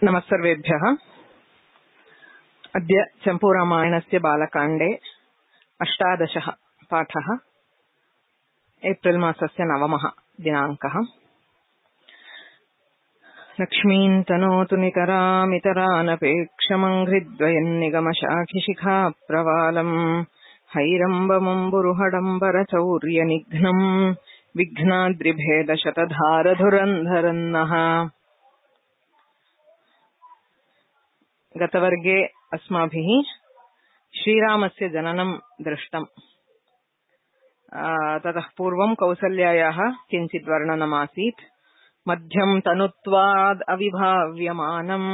नमस्सर्वेभ्यः। अद्य चम्पूरामायणस्य बालकाण्डे 18 पाठः। एप्रिल् मासस्य 9 दिनाङ्कः। लक्ष्मीं तनोतु नितरामितरानपेक्षमङ्घ्रिद्वयन्निगमशाखिशिखा प्रवालम् हैरम्बमम्बुरुहडम्बरचौर्यनिघ्नम् विघ्नाद्रिभेदशतधारधुरन्धरन्नः। गतवर्गे अस्माभिः श्रीरामस्य जननं दृष्टम्। ततः पूर्वं कौसल्यायाः किञ्चित् वर्णनमासीत्। मध्यं तनुत्वाद् अविभाव्यमानम्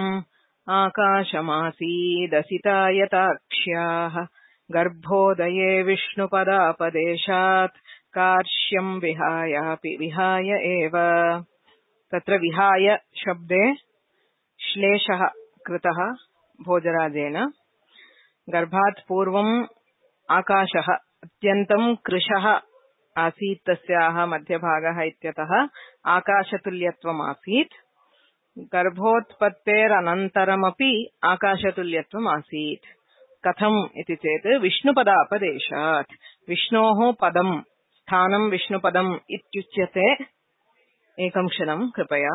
आकाशमासीदसितायताक्ष्याः गर्भोदये विष्णुपदापदेशात् कार्श्यं विहाय एव। तत्र विहाय शब्दे श्लेषः कृतः भोजराजेन। गर्भात् पूर्वम् आकाशः अत्यन्तं कृशः आसीत्, तस्याः मध्यभागः इत्यतः आकाशतुल्यत्वम् आसीत्। गर्भोत्पत्तेरनन्तरमपि आकाशतुल्यत्वम् आसीत्। कथम् इति चेत् विष्णुपदापदेशात्। विष्णोः पदं स्थानं विष्णुपदम् इत्युच्यते। एकं क्षणं कृपया।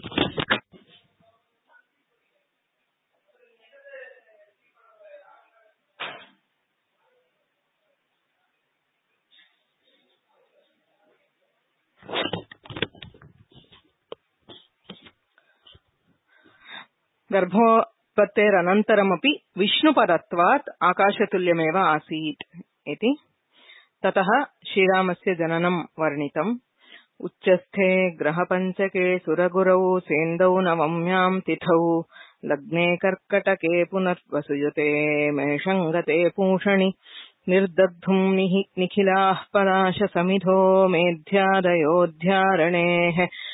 गर्भोत्पत्तेरनन्तरमपि विष्णुपदत्वात् आकाशतुल्यमेव आसीत् इति। ततः श्रीरामस्य जननं वर्णितम्। उच्चस्थे ग्रहपञ्चके सुरगुरौ सेन्दौ नवम्यां तिथौ लग्ने कर्कटके पुनर्वसुयुते मेषङ्गते पूषणि निर्दग्धुं निखिलाः पलाशसमिधो मेध्यादयोऽध्यारणेः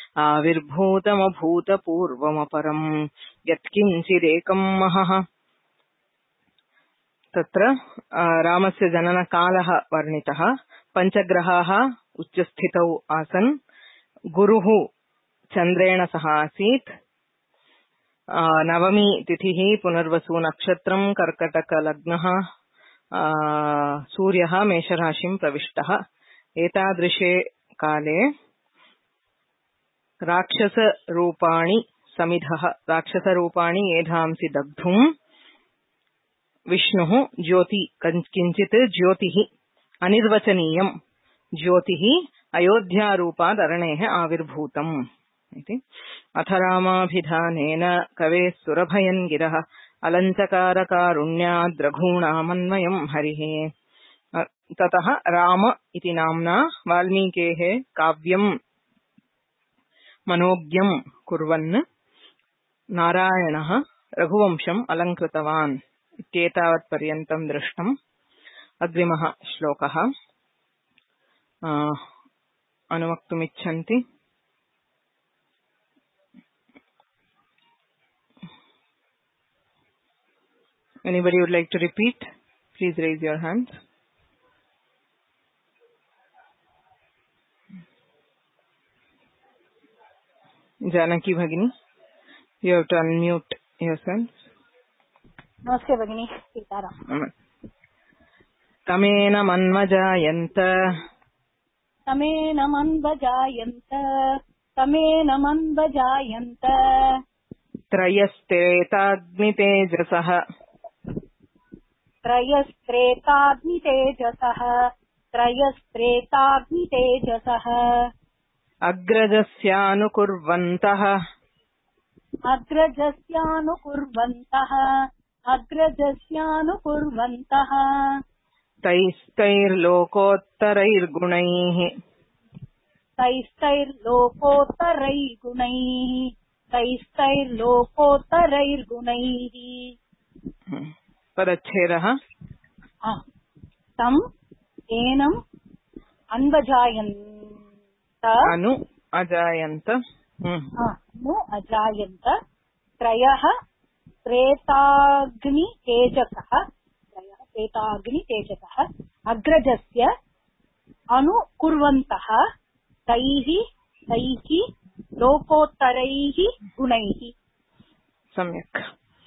आविर्भूतमभूतपूर्वमपरम् यत्किञ्चिदेकं महः। तत्र रामस्य जननकालः वर्णितः। पञ्चग्रहाः उच्चस्थितौ आसन्। गुरुः चन्द्रेण सह आसीत्। नवमी तिथिः पुनर्वसु नक्षत्रं कर्कटकलग्नः। सूर्यः मेषराशिं प्रविष्टः। एतादृशे काले राक्षसरूपाणि समिधः, राक्षसरूपाणि एधांसि दग्धुं विष्णुः किञ्चित् ज्योतिः अनिर्वचनीयं ज्योतिः अयोध्यारूपादरणेः आविर्भूतम् इति। अथ रामाभिधानेन कवेः सुरभयन् गिरः अलञ्चकारकारुण्याद् रघूणामन्वयम् हरिः। ततः राम इति नाम्ना वाल्मीकेः काव्यं मनोज्ञं कुर्वन् नारायणः रघुवंशम् अलङ्कृतवान् इत्येतावत् पर्यन्तं दृष्टम्। अग्रिमः श्लोकः अनुवक्तुमिच्छन्ति? Anybody would like to repeat? Please raise your hands. Janaki Bhagini, you have to unmute yourself. नमस्ते भगिनी, सीताराम। तमेन मन्वजायन्त त्रयस्त्रेताग्नितेजसः अग्रजस्यानुकुर्वन्तः तैस्तैर्लोकोत्तरैर्गुणैः पदच्छेदः। तम् एनम् अन्वजायन्त अनु अजायन्त त्रयः त्रेताग्नितेजसः अग्रजस्य अनुकुर्वन्तः तैः लोकोत्तरैः गुणैः। सम्यक्.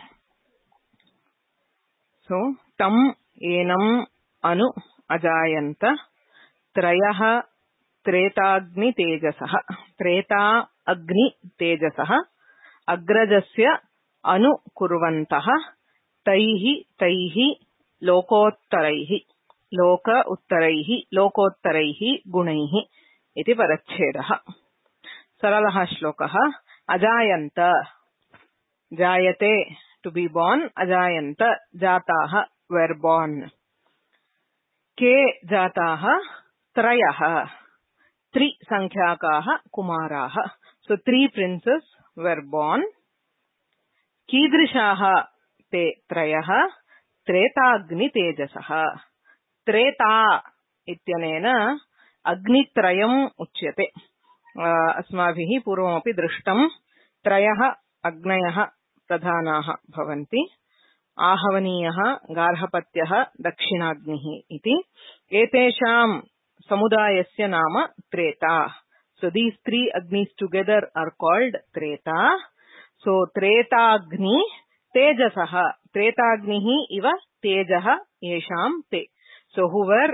सो तम् एनम् अनु अजायन्त त्रयः त्रेताग्नितेजसः. त्रेता अग्नितेजसः अग्रजस्य अनुकुर्वन्तः तैः तैः लोकोत्तरैः लोक उत्तरैः लोकोत्तरैः गुणैः इति परच्छेदः. सरलः श्लोकः. अजायन्त जायते टु बी बोर्न. अजायन्त जाताः वेर बोर्न. के जाताः त्रयः त्रिसंख्याकाः कुमाराः. सो 3 princes were born. कीदृशाः ते त्रयः? त्रेताग्नितेजसः. त्रेता इत्यनेन अग्नित्रयम् उच्यते. अस्माभिः पूर्वमपि दृष्टम्. त्रयः अग्नयः प्रधानाः भवन्ति. आहवनीयः, गार्हपत्यः, दक्षिणाग्निः इति. एतेषां समुदायस्य नाम Treta. So these 3 agnis together are called Treta. So Tretagni Tejasaha. Tretagnihi iva Tejaha yesham te. So who were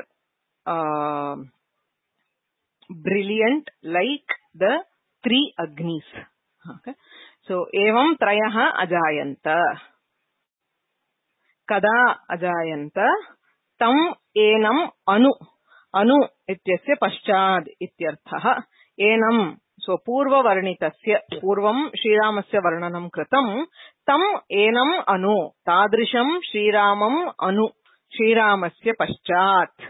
brilliant like the 3 agnis. Okay. So evam trayaha ajayanta. Kada ajayanta? Tam enam anu. अनु इत्यस्य पश्चात् इत्यर्थः. एनम् सो पूर्ववर्णितस्य पूर्वं श्रीरामस्य वर्णनं कृतं. तम् एनम् अनु तादृशं श्रीरामम् अनु श्रीरामस्य पश्चात्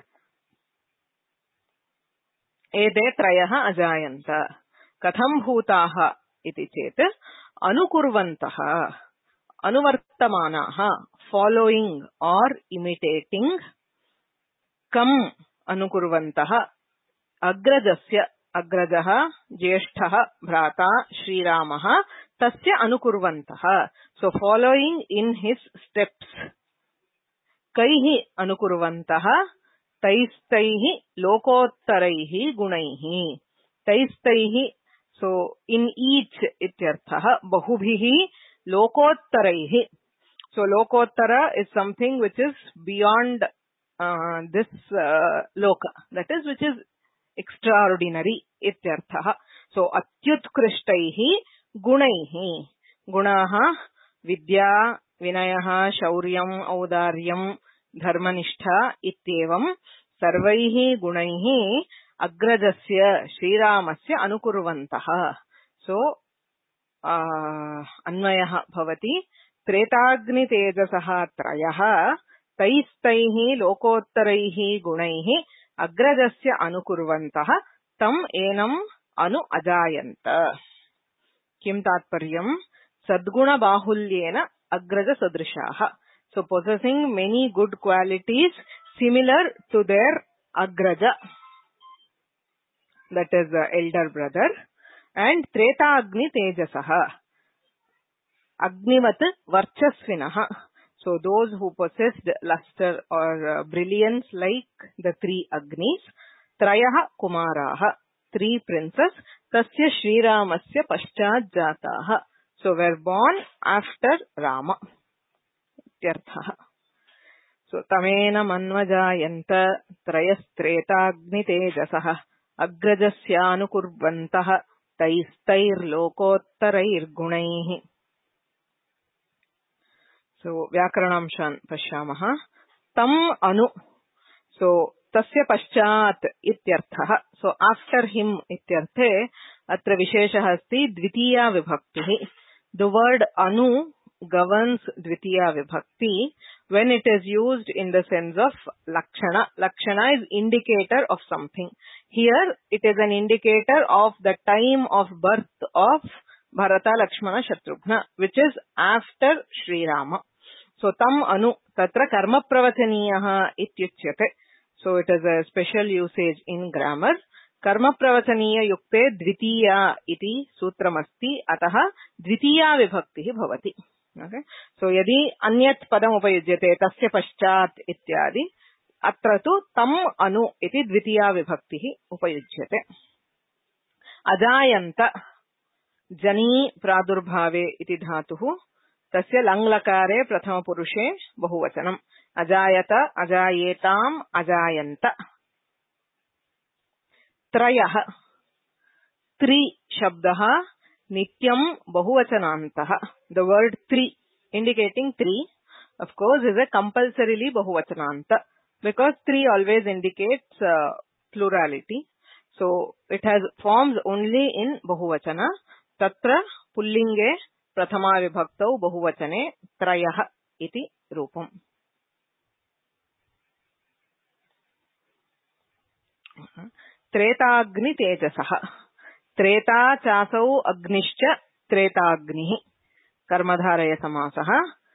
एते त्रयः अजायन्त. कथं भूताः इति चेत् अनुकुर्वन्तः अनुवर्तमानाः फॉलोइंग और इमिटेटिंग. कम् अनुकुर्वन्तः अग्रजस्य अग्रजः ज्येष्ठः भ्राता श्रीरामः तस्य अनुकुर्वन्तः. So following in his steps. कैः अनुकुर्वन्तः? तैस्तैः लोकोत्तरैः गुणैः. तैस्तैः सो इन ईच इत्यर्थः. बहुभिः लोकोत्तरैः. सो लोकोत्तर is something which is beyond this loka, that is which is extraordinary ityarthah. So atyutkrishtaihi gunaihi. Gunaha vidya vinayah shauryam audaryam dharmanishtha ityevam sarvaihi gunaihi agrajasya shriramasya anukurvantah. So अन्वयः भवति. त्रेताग्नि तेजसः त्रयः तैस्तैः लोकोत्तरैः गुणैः अग्रजस्य अनुकुर्वन्तः तम् एनम् अनु अजायन्त. किं तात्पर्यम्? सद्गुणबाहुल्येन अग्रजसदृशाः. So possessing many good qualities similar to their agraja, that is the elder brother. And Treta Agni Tejasah, Agnivat Varchasvinah. So those who possessed luster or brilliance like the 3 Agnis. Trayah Kumaraha, 3 princes. Tasya Shriramasya Paschat Jataha. So were born after Rama. Tyarthaha. So Tamena Manvajayanta Trayastretagni Tejasah Agrajasyanukurvantah Taistair Lokottarair Gunaihi. So Vyakaranamshan Pashyamaha. Tam Anu. So Tasya Paschat ityarthah. So after him ityarthe atra visheshah asti dvitiya vibhakti. The word Anu governs dvitiya vibhakti when it is used in the sense of lakshana. Lakshana is indicator of something. Here it is an indicator of the time of birth of Bharata, Lakshmana, Shatrughna, which is after Sri Rama. So tam anu tatra karma pravachaniyah ityuchyate. So it is a special usage in grammar. Karma pravachaniya yukte dvitiya iti sutramasti ataha dvitiya vibhakti bhavati. Okay. So yadi anyat padam upayujyate tasya paschat ityadi atra tu tam anu iti dvitiya vibhakti upayujyate. Ajayanta jani pradurbhave iti dhatuhu तस्य लङ् लकारे प्रथमपुरुषे बहुवचनम् अजायत अजायेताम् अजायन्त त्रयः त्रि शब्दः नित्यं बहुवचनान्तः the word three indicating three of course is a compulsorily bahuvachananta because three always indicates plurality so it has forms only in bahuvachana tatra pullinge prathama vibhaktau bahuvachane trayah iti rupam त्रेताग्नि तेजसः Treta चासौ अग्निश्च त्रेताग्निः कर्मधारय समासः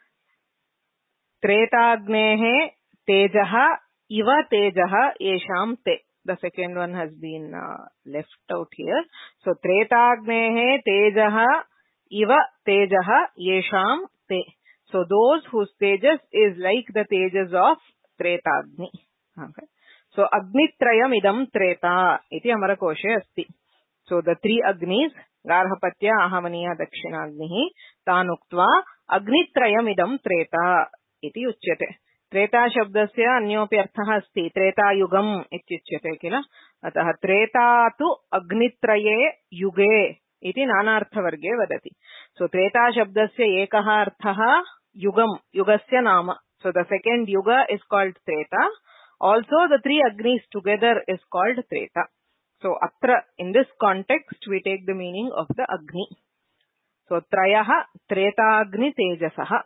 त्रेताग्नेः तेजः इव तेजः येषां ते the second one has been left out here so त्रेताग्नेः तेजः इव तेजः येषां ते so those whose tejas is like the tejas of त्रेताग्नि okay so agnitrayam idam treta iti amarakoshe asti so the three agnis garhapatya ahavaniya dakshinagnihi tanuktva agnitrayam idam treta iti uchyate treta shabdasya anyopi arthah asti treta yugam ityuchyate kila atah treta tu agnitraye yuge iti nanartha varge vadati so treta shabdasya ekah arthah yugam yugasya nama so the second yuga is called treta also the three agnis together is called treta so atra in this context we take the meaning of the agni so trayah treta agni tejasah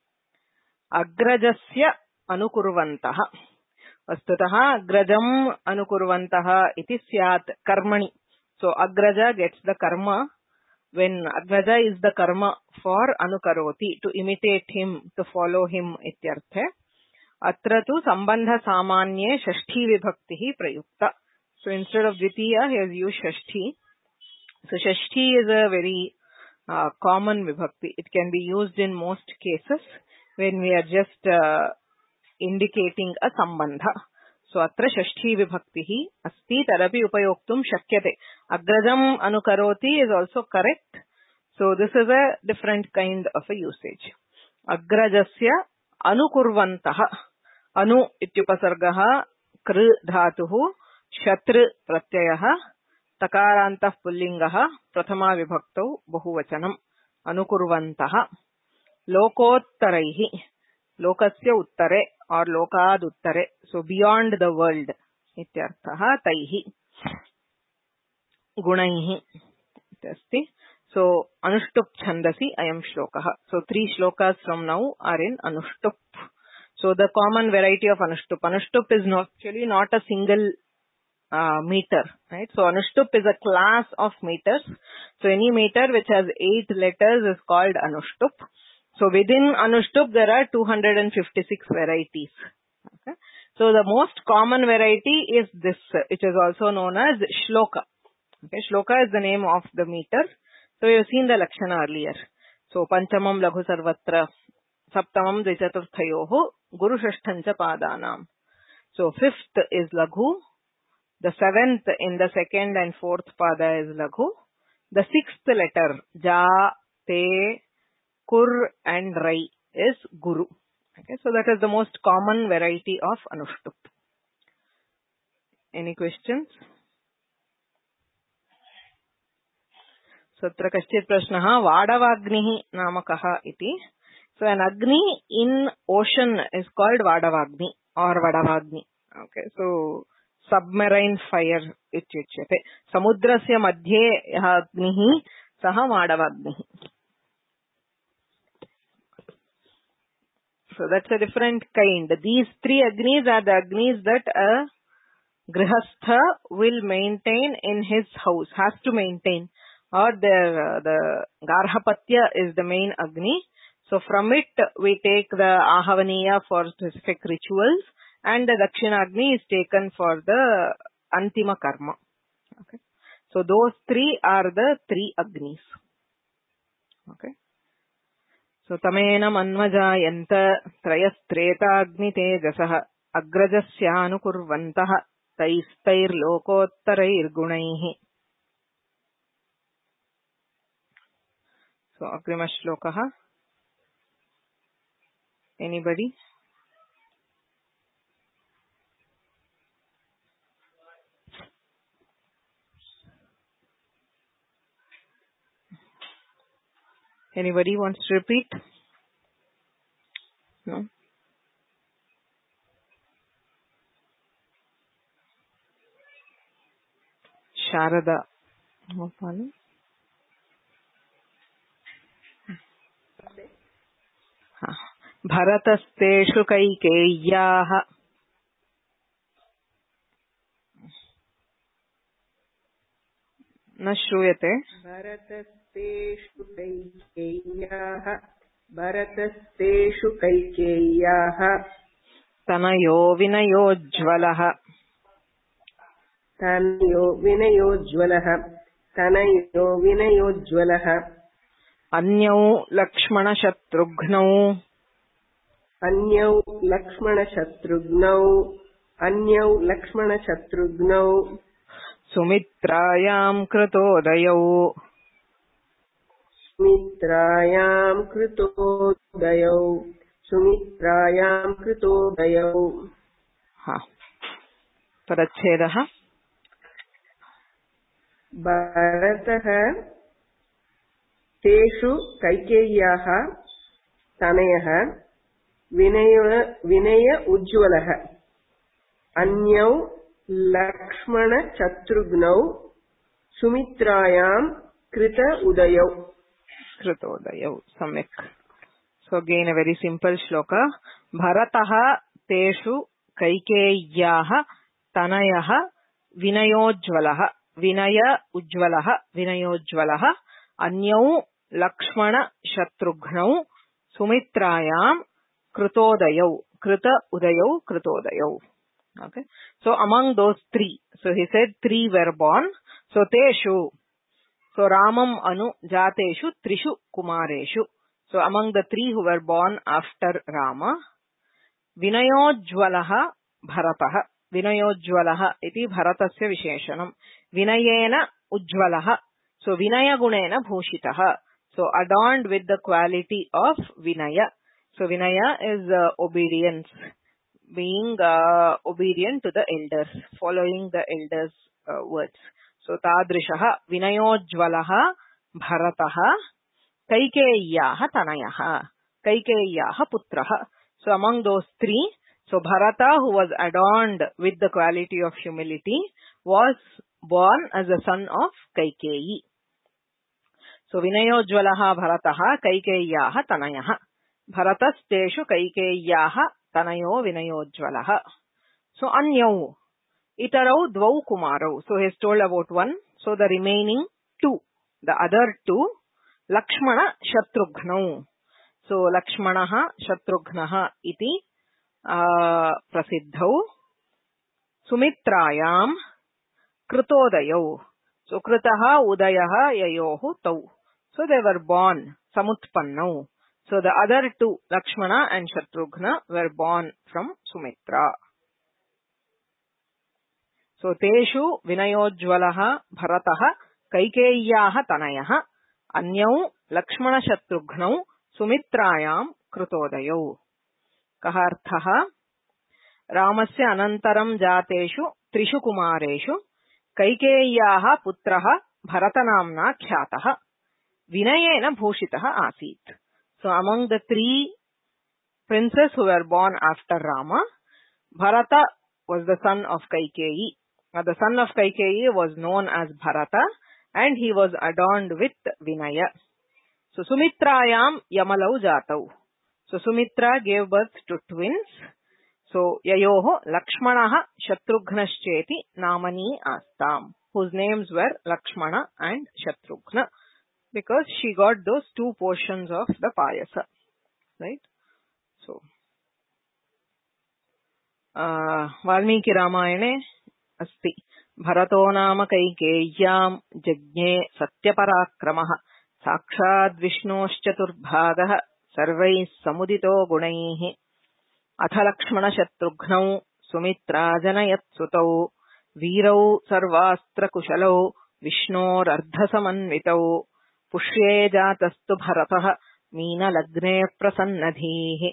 agrajasya anukurvantah vastutah agrajam anukurvantah iti syat karmani so agraja gets the karma when agraja is the karma for anukaroti to imitate him to follow him ityarthe atra tu sambandha samanye shashti vibhakti prayukta so instead of dvitiya he has used shashti so shashti is a very common vibhakti it can be used in most cases when we are just indicating a sambandha so atra shashti vibhakti asti tadapi upayoktum shakyate agrajam anukaroti is also correct so this is a different kind of a usage agrajasya anukurvantah anu ityupasargah kr dhatuh shatr pratyayah takarantah pullingah prathama vibhaktau bahuvachanam anukurvantah lokottaraihi lokasya uttare or lokad uttare so beyond the world ityarthah taihi gunaihi asti so anushtup chandasi ayam shlokah so three shlokas from now are in anushtup so the common variety of anushtup is actually not a single meter right so anushtup is a class of meters so any meter which has 8 letters is called anushtup so within anushtup there are 256 varieties okay so the most common variety is this which is also known as shloka okay shloka is the name of the meter so we have seen the lakshana earlier so panchamam laghu sarvatra saptamam dvichaturthayoh guru shashtham cha padanam so fifth is laghu the seventh in the second and fourth pada is laghu the sixth letter ja te kur and rai is guru okay so that is the most common variety of anushtup any questions so atra kaschit prashnah vadavagnihi naam kah iti so an agni in ocean is called vadavagni or vadavagni okay so submarine fire ityuchyate samudrasya madhye yah agnihi sah vadavagnihi so that's a different kind these three agnis are the agnis that a grihastha will maintain in his house has to maintain or the garhapatya is the main agni so from it we take the ahavaniya for specific rituals and the dakshinagni is taken for the antima karma okay so those three are the three agnis okay so tamena manvajayanta trayastreta agni tejasah agrajasya anukurvantah taistair lokottarair gunaihi so agrima shlokah Anybody? Anybody wants to repeat? No? Sharada. Gopal. भरतस्तेषु कैकेय्याः न श्रूयते भरतस्तेषु कैकेय्याः भरतस्तेषु कैकेय्याः तनयो विनयोज्ज्वलः तनयो विनयोज्ज्वलः तनयो विनयोज्ज्वलः अन्यौ लक्ष्मणशत्रुघ्नौ अन्यौ लक्ष्मणशत्रुघ्नौ सुमित्रायां कृतोदयौ सुमित्रायां कृतोदयौ परच्छेदः भरतः तेषु कैकेय्याः तनयः विनय उज्ज्वलः अन्यौ लक्ष्मणशत्रुघ्नौ सुमित्रायां कृतोदयौ सम्यक् So again a very simple shloka. Bharatah teshu kaikeyyaah tanayah vinayojjvalah vinayojjvalah anyau lakshmana shatrughnav sumitrayam krutodayau krutodayau. Okay. So among those three, so he said three were born. So teshu, so Ramam Anu Jateshu Trishu Kumareshu. So among the three who were born after Rama, Vinayojjvalaha Bharataha. Vinayojjvalaha iti Bharatasya Visheshanam. Vinayena Ujjvalaha. So Vinaya Gunena Bhushitaha. So adorned with the quality of Vinaya. So Vinaya is obedience. Being obedient to the elders. Following the elders' words. So Tadrishaha Vinayojjvalaha Bharataha. Kaikeyyaah Tanayaha. Kaikeyyaah Putraha. So among those three, so Bharata, who was adorned with the quality of humility, was born as a son of Kaikeyi. So Vinayojjvalaha Bharataha Kaikeyyaah Tanayaha. Bharatasteshu Kaikeyyaah Tanayo Vinayojjvalaha. So Anyau. Itarau Dvau Kumarau. So he has told about one. So the remaining two, the other two, Lakshmana Shatrughnav. So Lakshmanaha Shatrughnaha iti prasiddhau. Sumitrayam Krutodayau. So Krutaha Udayaha Yayohu Tau. So they were born Samutpannau. So the other two, Lakshmana and Shatrughna, were born from Sumitra. So Teshu Vinayojjvalaha Bharataha Kaikeyyaah Tanayaha Anyau Lakshmana Shatrughnav Sumitrayam Krutodayau. Kaha arthaha? Ramasya anantaram jateshu trishu kumareshu Kaikeyyaah putraha Bharatanamna khyataha Vinayena bhushitaha asit. So among the three princes who were born after Rama, Bharata was the son of Kaikeyi. Now the son of Kaikeyi was known as Bharata and he was adorned with Vinaya. So Sumitrayam Yamalau Jatau. So Sumitra gave birth to twins. So Yayoho Lakshmanaha Shatrughnascheti Namani Astam, whose names were Lakshmana and Shatrughna, because she got those two portions of the payasa. Right? So Valmiki Ramayane अस्ति भरतो नाम कैकेय्यां जज्ञे सत्यपराक्रमः साक्षाद् विष्णोश्चतुर्भागः सर्वैः समुदितो गुणैः अथ लक्ष्मणशत्रुघ्नौ सुमित्राजनयत्सुतौ वीरौ सर्वास्त्रकुशलौ विष्णोरर्धसमन्वितौ पुष्ये जातस्तु भरतः मीनलग्ने प्रसन्नधीः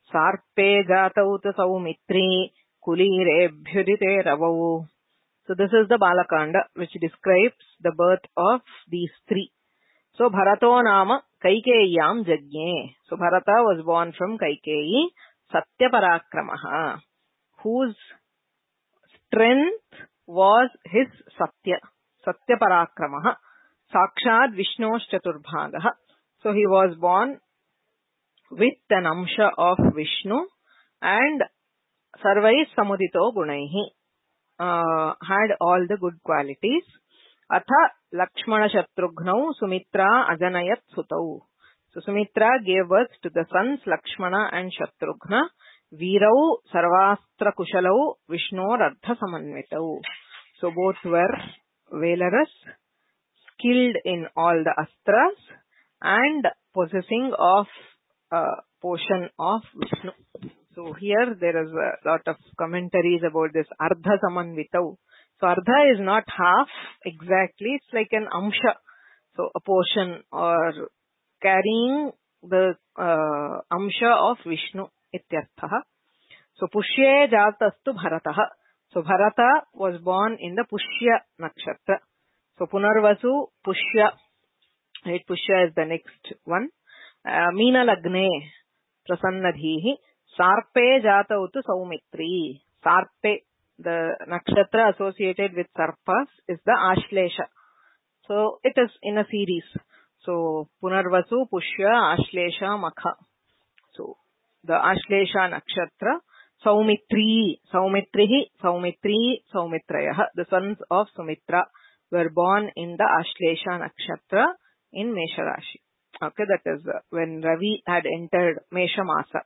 sarpe jatau tu saumitri kulirebhyudite ravau. So this is the Balakanda which describes the birth of these three. So Bharato nama Kaikeyam Jajne. So Bharata was born from Kaikeyi, Satyaparakramaha, whose strength was his Satyaparakramaha, Sakshad Vishnosh Chaturbhagaha. So he was born with an amsha of Vishnu and Sarvai Samudito Gunaihi, had all the good qualities. Atha Lakshmana Shatrughna Sumitra Ajanayat Sutau. So Sumitra gave birth to the sons Lakshmana and Shatrughna. Virau Sarvastra Kushalau Vishnor Artha Samanvitau. So both were valorous, skilled in all the astras, and possessing of portion of Vishnu. So here there is a lot of commentaries about this Ardha Samanvitau. So Ardha is not half exactly, it's like an amsha. So a portion or carrying the amsha of Vishnu ityarthaha. So Pushye Jatastu Bharataha. So Bharata was born in the Pushya nakshatra. So Punarvasu Pushya. Right, Pushya is the next one. Meena Lagne Prasannadhihi. Sarpe Jatautu Saumitri. Sarpe, the nakshatra associated with Sarpas, is the Ashlesha. So it is in a series. So Punarvasu, Pushya, Ashlesha, Makha. So the Ashlesha nakshatra, Saumitri, Saumitrihi, Saumitri, Saumitrayaha. The sons of Sumitra were born in the Ashlesha nakshatra in Mesha Rashi. Okay, that is when Ravi had entered Mesha Masa.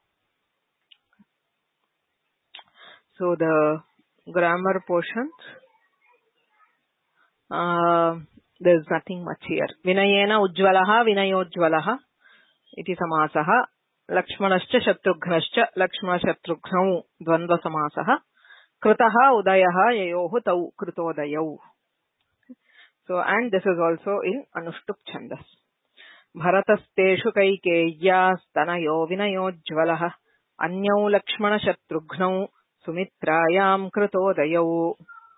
So the grammar portions, there is nothing much here. Vinayena Ujjwalaha, Vinayojjwalaha, iti samasaha. Lakshmanascha Shatrughnascha, Lakshmana Shatrughnau, Dvandva samasaha. Krutaha Udayaha, Yayohu Tau, Krutodayau. So, and this is also in Anushtup Chandas. Bharatasteshu Kaikeya, Stanayo Vinayojjwalaha, Anyau Lakshmana Shatrughnau, Sumitrayam Krutodayau.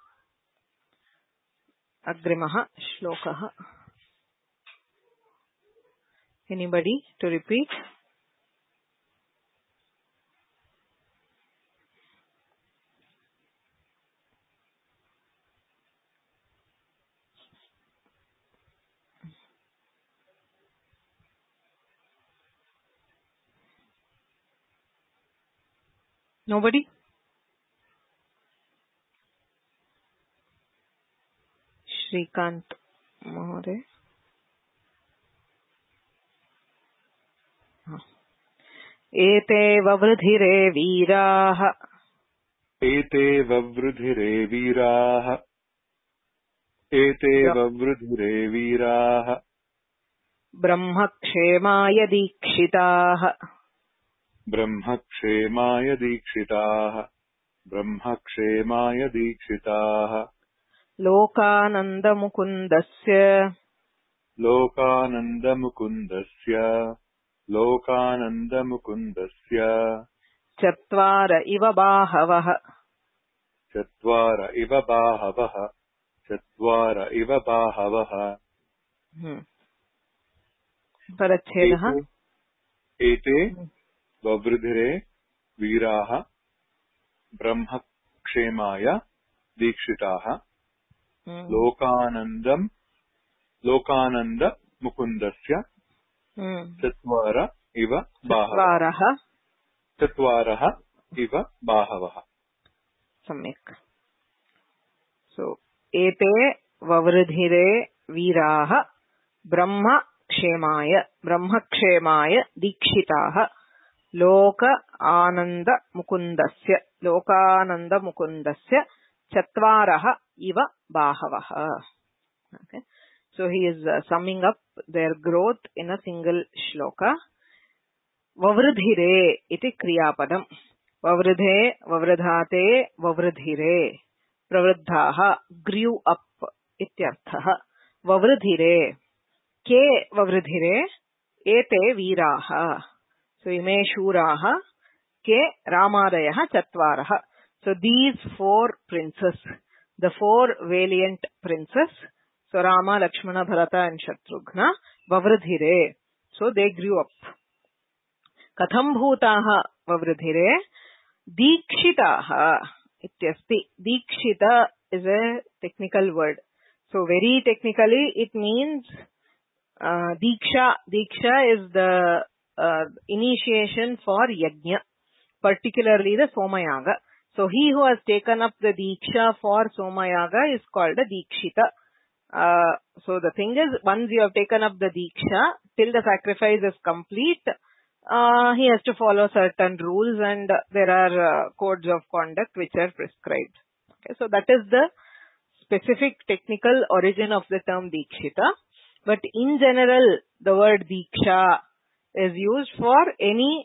Agrimaha Shlokaha. Anybody to repeat? Nobody? Shrikant Mahore. Ete vavridhire veeraha. Ete vavridhire veeraha. Ete vavridhire veeraha. Brahmakshemaya dikshitaha. Brahmakshemaya dikshitaha. Brahmakshemaya dikshitaha. Lokananda mukundasya. Lokananda mukundasya. Lokananda mukundasya. Chatvara iva bahavaha. Chatvara iva bahavaha. Chatvara iva bahavaha. Parachedaha. Ete vavridhire veeraha. Brahmakshemaya dikshitaha. Lokananda mukundasya. Chatvara iva bahavaha. Chatvaraha iva bahavaha. Samyak. So, ete vavridhire veeraha brahmakshemaya dikshitaha loka ananda mukundasya chatvaraha iva bahavaha. Okay. So he is summing up their growth in a single shloka. Vavridhire iti kriyapadam. Vavridhe, vavridhate, vavridhire. Pravriddhaha, grew up ityarthaha. Vavridhire. Ke vavridhire. Ete veeraha. So ime shuraha. ke Ramadayah Chatvarah. So these 4 princes, the 4 valiant princes, so Rama, Lakshmana, Bharata and Shatrughna, Vavridhire. So they grew up. Katham bhutaha Vavridhire, Dikshitaha ityasti. Dikshita is a technical word. So very technically it means Diksha. Diksha is the initiation for Yajna, particularly the Somayaga. So he who has taken up the Diksha for Somayaga is called a Dikshita. So the thing is, once you have taken up the Diksha, till the sacrifice is complete, he has to follow certain rules, and there are codes of conduct which are prescribed. Okay, so that is the specific technical origin of the term Dikshita. But in general, the word Diksha is used for any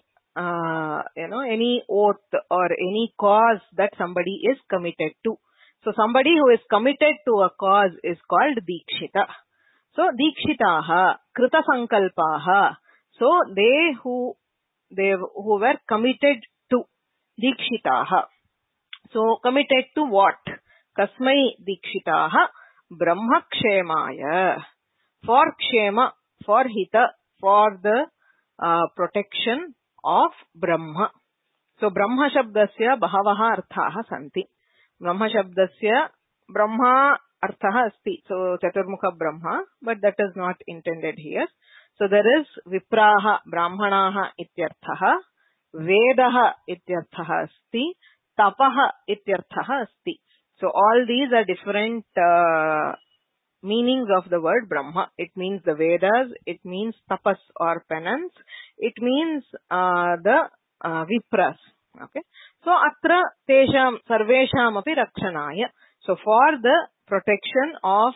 any oath or any cause that somebody is committed to. So somebody who is committed to a cause is called Dikshita. So Dikshitaha, Krita Sankalpaha. So they who were committed to, Dikshitaha. So committed to what? Kasmai Dikshitaha Brahma Kshemaya. For Kshema, for Hita, for the protection of Brahma. So Brahma Shabdasya Bahavaha Arthaha Santi. Brahma Shabdasya Brahma Arthaha Asti. So Chaturmukha Brahma, but that is not intended here. So there is Vipraha Brahmanaha Ityarthaha, Vedaha Ityarthaha Asti, Tapaha Ityarthaha Asti. So all these are different meanings of the word Brahma. It means the Vedas, it means tapas or penance, it means the Vipras. Okay. So atra tesham sarvesham api rakshanaya. So for the protection of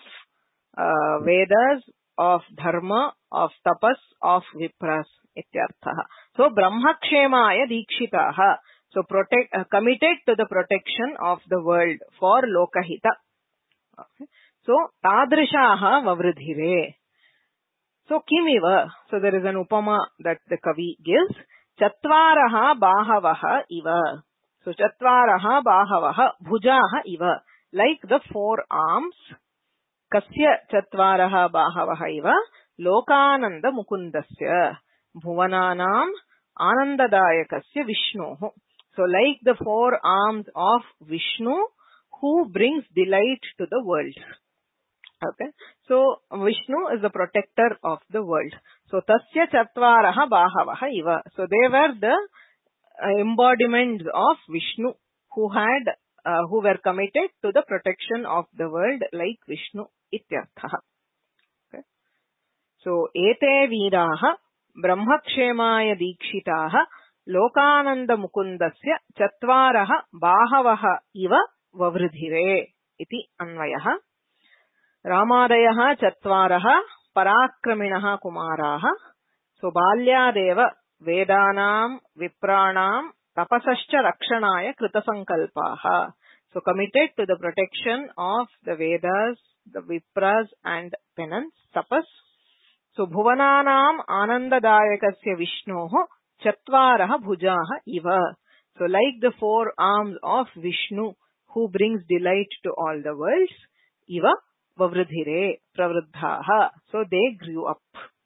Vedas, of Dharma, of tapas, of Vipras ityarthaha. So Brahma Kshemaya Dikshitaha. So committed to the protection of the world for Lokahita. Okay. So Tadrishaha Vavridhire. So Kimiva. So there is an upama that the Kavi gives. Chatvaraha Bahavaha Iva. So Chatvaraha Bahavaha Bhujaha Iva. Like the 4 arms. Kasya Chatvaraha Bahavaha Iva. Lokananda Mukundasya. Bhuvananam Anandadayakasya Vishnoho. So like the 4 arms of Vishnu, who brings delight to the world. Okay. So Vishnu is the protector of the world. So Tasya Chatvaraha Bahavaha Iva. So they were the embodiments of Vishnu who were committed to the protection of the world like Vishnu ityarthaha. Okay. So Ete Veeraha Brahmakshemaya Dikshitaha Lokananda Mukundasya Chatvaraha Bahavaha Iva Vavridhire iti Anvayaha. Ramadayaha Chatvaraha Parakraminaha Kumaraha. So Balyadeva Vedanam Vipranam Tapasascha Rakshanaya Krita Sankalpaha. So committed to the protection of the Vedas, the Vipras and penance, tapas. So Bhuvananam Anandadayakasya Vishnoho Chatvaraha Bhujaha Iva. So like the 4 arms of Vishnu who brings delight to all the worlds, Iva Vavridhire Pravriddhaha. So they grew up.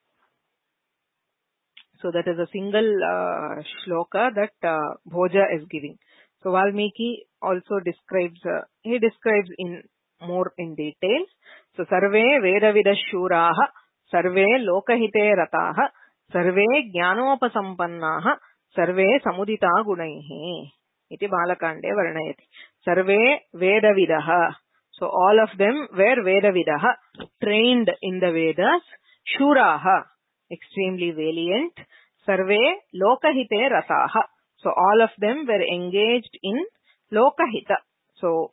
So that is a single shloka that Bhoja is giving. So Valmiki also describes, he describes more in detail. So Sarve Vedavidashuraha, Sarve Lokahite Rataha, Sarve Jnanopasampannaha, Sarve Samudita Gunaihi. Iti Balakande Varnayati. Sarve Vedavidaha. So all of them were Vedavidaha, trained in the Vedas. Shuraha, extremely valiant. Sarve Lokahite Rataha. So all of them were engaged in Lokahita. So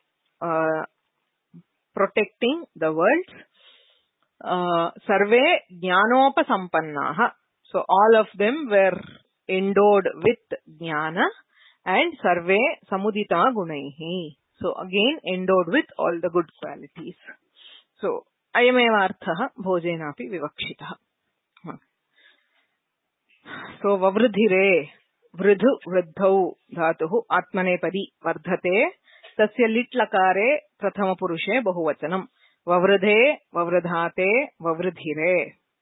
protecting the world. Sarve Jnanopasampannaha. So all of them were endowed with Jnana. And Sarve Samudita Gunaihi. So again endowed with all the good qualities. So Ayameva Arthaha Bhojenapi Vivakshitaha. So Vavridhire. वृधु वृद्धौ धातुः आत्मनेपदी वर्धते तस्य लिट् लकारे प्रथमपुरुषे बहुवचनम् ववृधे ववृधाते ववृधिरे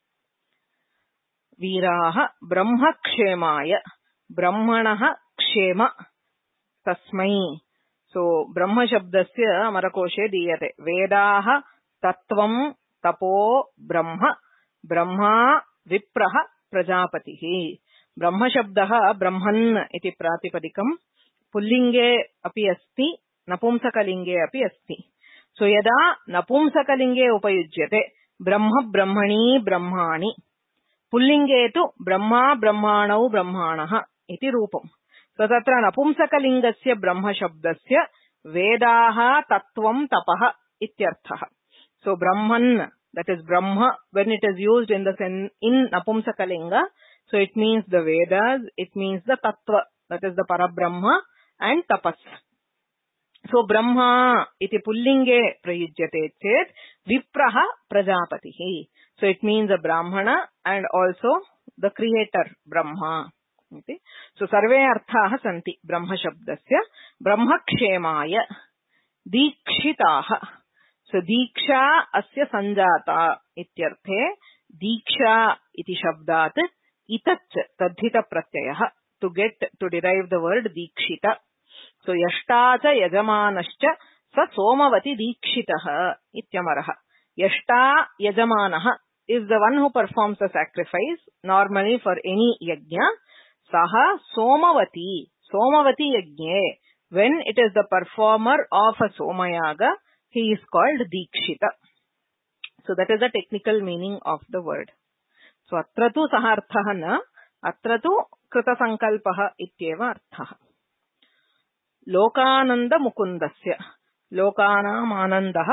वीराः ब्रह्मक्षेमाय ब्रह्मणः क्षेम तस्मै सो ब्रह्म शब्दस्य अमरकोशे दीयते वेदाः तत्त्वं तपो ब्रह्म ब्रह्मा विप्रः प्रजापतिः ब्रह्म शब्दः ब्रह्मन् इति प्रातिपदिकम् पुल्लिङ्गे अपि अस्ति नपुंसकलिङ्गे अपि अस्ति सो यदा नपुंसकलिङ्गे उपयुज्यते ब्रह्म ब्रह्मणी ब्रह्माणि पुल्लिङ्गे तु ब्रह्मा ब्रह्माणौ ब्रह्माणः इति रूपम् सो तत्र नपुंसकलिङ्गस्य ब्रह्म शब्दस्य वेदाः तत्त्वं तपः इत्यर्थः सो ब्रह्मन् that is brahma when it is used in napumsakalinga so it means the vedas it means the tattva that is the parabrahma and tapas so brahma iti pullinge prayujyate chet vipraha prajapatihi so it means a brahmana and also the creator brahma so sarve arthaah santi brahma shabdasya brahmakshemaya dikshitaah so diksha asya sanjata ityarthe diksha iti shabdat itach tadhita pratyayah to derive the word dikshita so yashta cha yajamanascha sa somavati dikshitah ityamarah yashta yajamanah is the one who performs the sacrifice normally for any yajna saha somavati yajne when it is the performer of a somayaga he is called dikshita so that is the technical meaning of the word so atra tu saha arthah na atra tu krita sankalpah ityeva arthah lokananda mukundasya lokanam anandah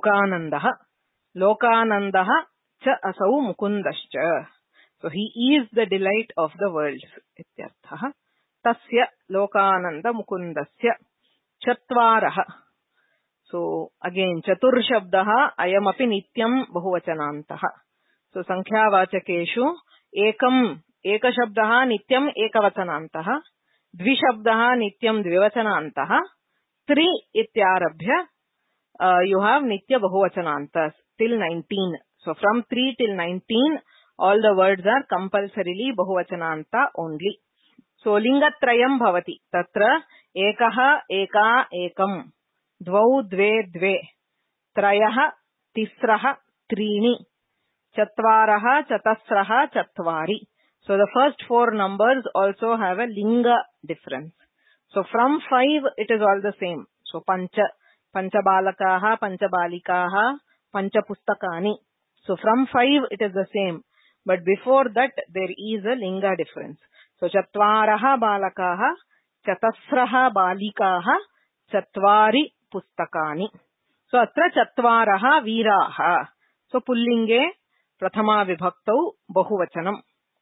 lokanandah cha asau mukundascha so he is the delight of the world ityarthah tasya lokananda mukundasya chatvarah so again chatur shabdah ayam api nityam bahuvachanantah so sankhya vachakeshu eka shabdah nityam ekavachanantah dvi shabdah nityam dvivachanantah tri ityarabhya you have nitya bahuvachanantas till 19 so from 3 till 19 all the words are compulsorily bahuvachananta only so lingatrayam bhavati tatra ekah eka ekam dvau dve dve trayah tisrah त्रीणि चत्वारः चतस्रः चत्वारि so the first four numbers also have a linga difference so from 5 it is all the same so pancha balakaah pancha balikaah pancha pustakani so from 5 it is the same but before that there is a linga difference so chatvarah balakaah chatasrah balikaah chatvari pustakani so atra chatvarah veeraah so pullinge prathama vibhaktau bahuvachanam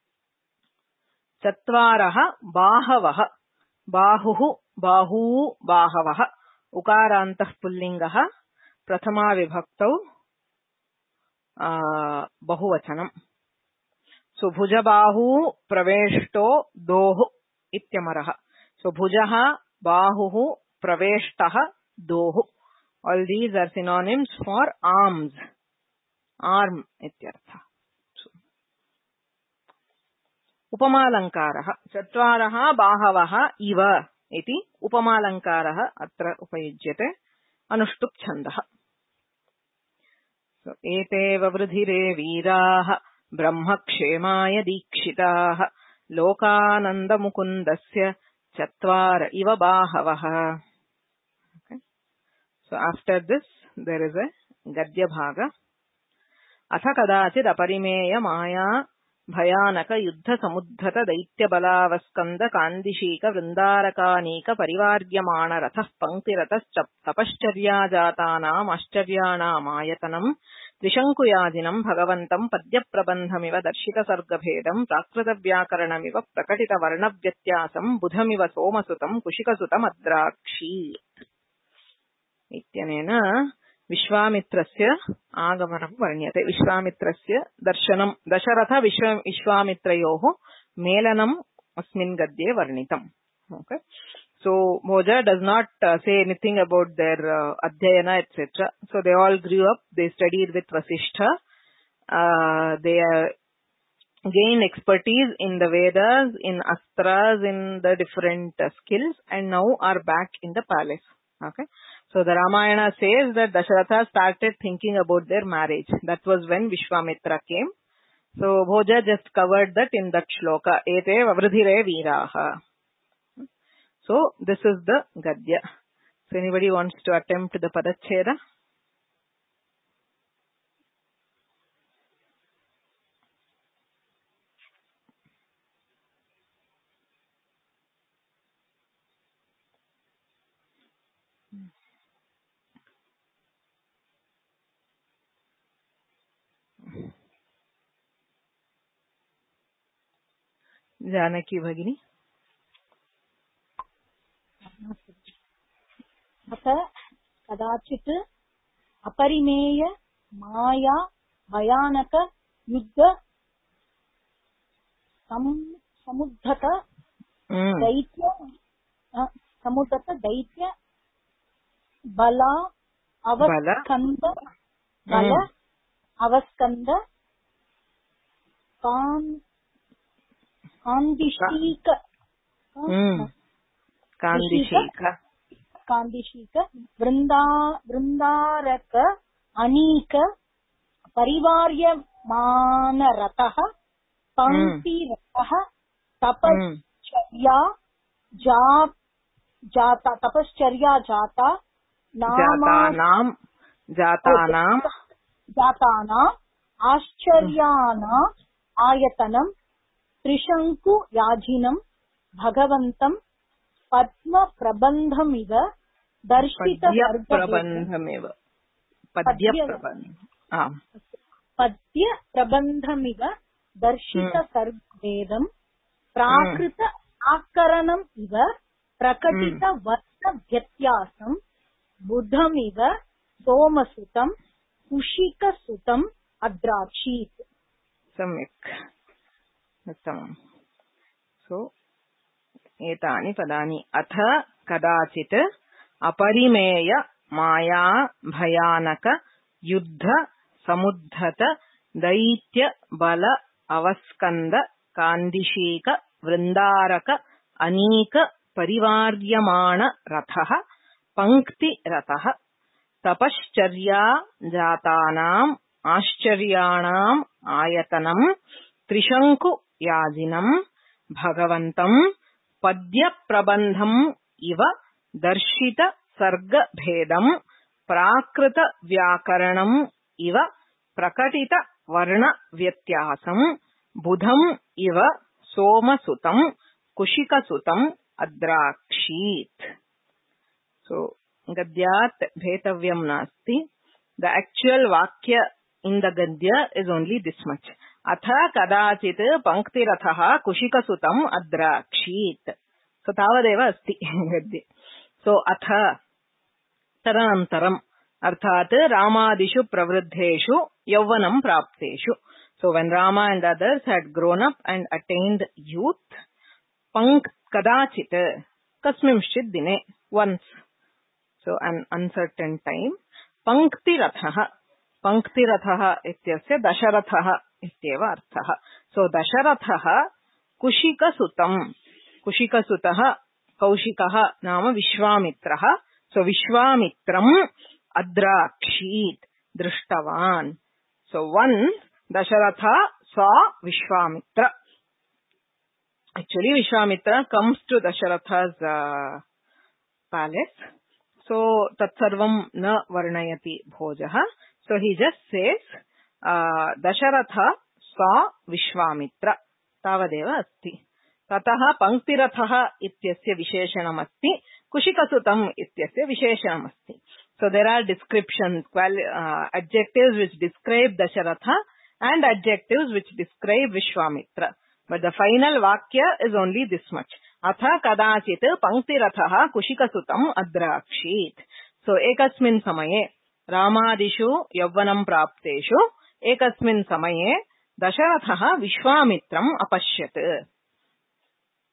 chatvarah bahavah bahuh bahu bahavah ukarantah pullingah prathama vibhaktau bahuvachanam so bhujabahu praveshto doh ityamarah so bhujah bahuh praveshtah doh all these are synonyms for arm ityartha upamalankarah chatvarah bahavah iva iti upamalankarah atra upayujyate anushtup chandah so ete vavridhire veeraah brahmakshemaya dikshitaah lokananda mukundasya chatvara iva bahavah okay so after this there is a gadya bhaga atha kadachid aparimeya maya भयानक युद्ध समुद्धत दैत्य बलावस्कंद कांदिशीक वृंदारकानीक परिवार्यमाण रथः पंक्तिरतश्च तपश्चर्या जातानाम् आश्चर्याणामायतनम् त्रिशङ्कुयाजिनम् भगवन्तम् पद्यप्रबन्धमिव दर्शितसर्गभेदम् प्राकृतव्याकरणमिव प्रकटितवर्णव्यत्यासम् बुधमिव सोमसुतम् कुशिकसुतमद्राक्षी इत्यनेन विश्वामित्रस्य आगमनं वर्ण्यते विश्वामित्रस्य दर्शनं दशरथ विश्वामित्रयोः मेलनं asmin gadye varnitam. Okay. So Bhoja does not say anything about their adhyayana, etc. So they all grew up, they studied with Vasishtha, they gained expertise in the Vedas, in Astras, in the different skills, and now are back in the palace. Okay. So the Ramayana says that Dasharatha started thinking about their marriage. That was when Vishwamitra came. So Bhoja just covered that in that shloka. Ete vavridhire veeraha. So this is the Gadya. So anybody wants to attempt the Padacheda? Janaki Bhagini. अथ कदाचित् अपरिमेय माया भयानक युद्ध समुद्धत दैत्य बला अवस्कंद कांदिशीक वृंदारक अनीक परिवार्यमान रतः पंक्ति रतः तपश्चर्या जाता जातानां आश्चर्यानां आयतनं त्रिशंकु याजिनं भगवन्तं पद्म प्रबंधमिव दर्शित पद्य प्रबंधमिव दर्शित सर्गवेदं प्राकृत आकरणम् इव प्रकटित वर्ण व्यत्यासं बुद्धमिव सोमसुतं कुशिकसुतं अद्राक्षीत्. सम्यक् उत्तमम्. सो एतानि पदानि. अथ कदाचित् अपरिमेय माया भयानक युद्ध समुद्धत दैत्य बल अवस्कंद कांदिशीक वृंदारक अनीक परिवार्यमाण रथः पंक्ति रथः तपश्चर्या जातानाम् आश्चर्याणाम् आयतनं त्रिशंकु याजिनं भगवन्तं पद्य प्रबंधम् इव दर्शित सर्ग भेदं प्राकृत व्याकरणम् इव प्रकटित वर्ण व्यत्यासं बुधम् इव सोमसुतं कुशिकसुतं अद्राक्षीत्. So Gadyat bhetavayam nasti. The actual vakya in the Gadya is only this much. Atha kadachit pankti rathaha kushikasutam adrakshit. So tavadeva asti Gadya. So atha taranantaram arthat ramadishu pravriddheshu yavvanam prapteshu. So when Rama and others had grown up and attained youth, kadachit kasmimshit dine, once. So an uncertain time. Pankti rathaha ityasya dasharathaha ityeva arthaha. So dasharathaha kushikasutaha kaushikaha nama vishwamitraha. So vishwamitram adrakshit drishtavan. So once Dasharatha saw Vishwamitra. Actually Vishwamitra comes to Dasharatha's palace. So tatsarvam na varnayati bhojaha. So he just says Dasharatha saw Vishwamitra. Tavadeva asti. Tataha panktirathaha ityasya visheshanam asti. Kushikasutam ityasya visheshanam asti. So there are descriptions, adjectives which describe Dasharatha and adjectives which describe Vishwamitra. But the final vakya is only this much. Atha kadachit panktirathaha kushikasutam adrakshit. So ekasmin samaye ramadishu yavvanam prapteshu ekasmin samaye dasharathaha Vishwamitram apashyat.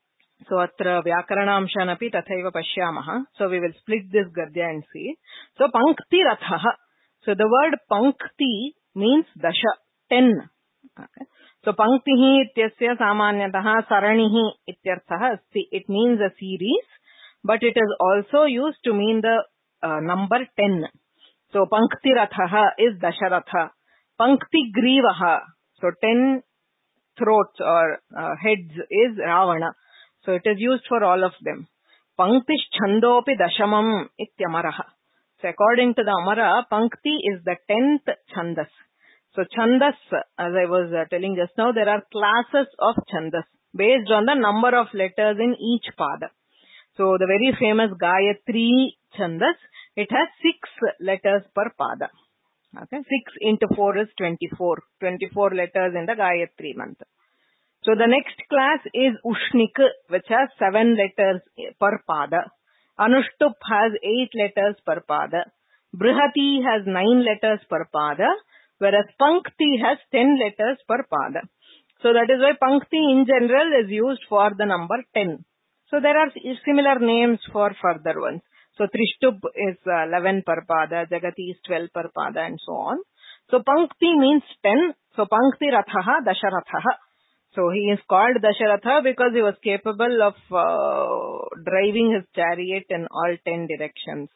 So atra vyakaranamshanapi tathaiva pashyamah. So we will split this gadya and see. So pankti rathah. So the word pankti means dasha, 10. Okay. So panktihi ityasya samanyatah saranihi ityarthah asti. It means a series, but it is also used to mean the number 10. So pankti rathah is dasharatha. Pankti grivaha. So 10 throats or heads is Ravana. So it is used for all of them. Panktish chandopi dashamam ityamaraha. So according to the Amara, Pankti is the 10th chandas. So chandas, as I was telling just now, there are classes of chandas based on the number of letters in each pada. So the very famous Gayatri chandas, it has 6 letters per pada. Okay, 6 into 4 is 24. 24 letters in the Gayatri mantra. So the next class is Ushnik, which has 7 letters per pada. Anushtup has 8 letters per pada. Brihati has 9 letters per pada, whereas Pankti has 10 letters per pada. So that is why Pankti in general is used for the number 10. So there are similar names for further ones. So Trishtup is 11 per pada, Jagati is 12 per pada, and so on. So Pankti means 10. So Pankti Rathaha Dasharathaha. So he is called Dasharatha because he was capable of driving his chariot in all 10 directions.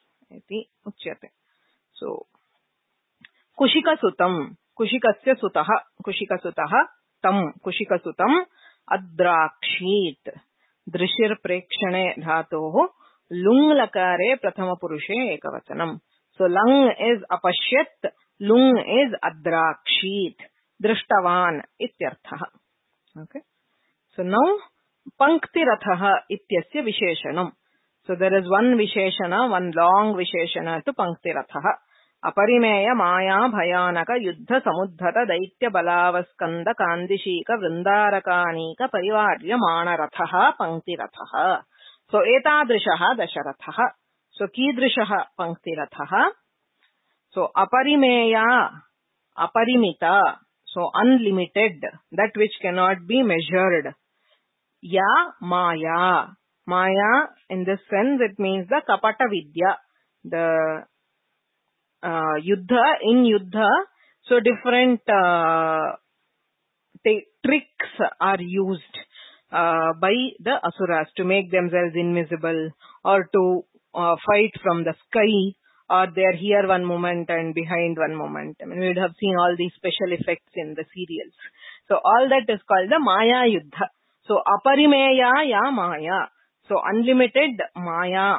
So Kushika Sutam, Kushikasya Sutaha, Kushika Sutaha, Tam, Kushika Sutam, Adrakshit, Drishir Prekshane Dhatoho, Lung Lakare Prathama Purushe Ekavatanam. So Lung is Apashyat, Lung is Adrakshit, Drishtavan ityarthaha. Okay. So now, Pankti Rathaha ityasya visheshanam. So there is one visheshana, one long visheshana to Pankti Rathaha. Aparimeya Maya Bhayanaka Yuddha Samudhata Daitya Balavaskanda Kandishika Vrindarakanika Parivarya Mana Rathaha Pankti Rathaha. So Etadrishaha Dasharathaha. So Kidrishaha Pankti Rathaha. So Aparimeya, Aparimita. So unlimited, that which cannot be measured. Ya Maya. Maya, in this sense, it means the Kapata Vidya. The Yuddha, in Yuddha, so different tricks are used by the Asuras to make themselves invisible or to fight from the sky. Or they are here one moment and behind one moment. I mean, we would have seen all these special effects in the serials. So all that is called the Maya Yuddha. So Aparimeya Ya Maya. So unlimited Maya.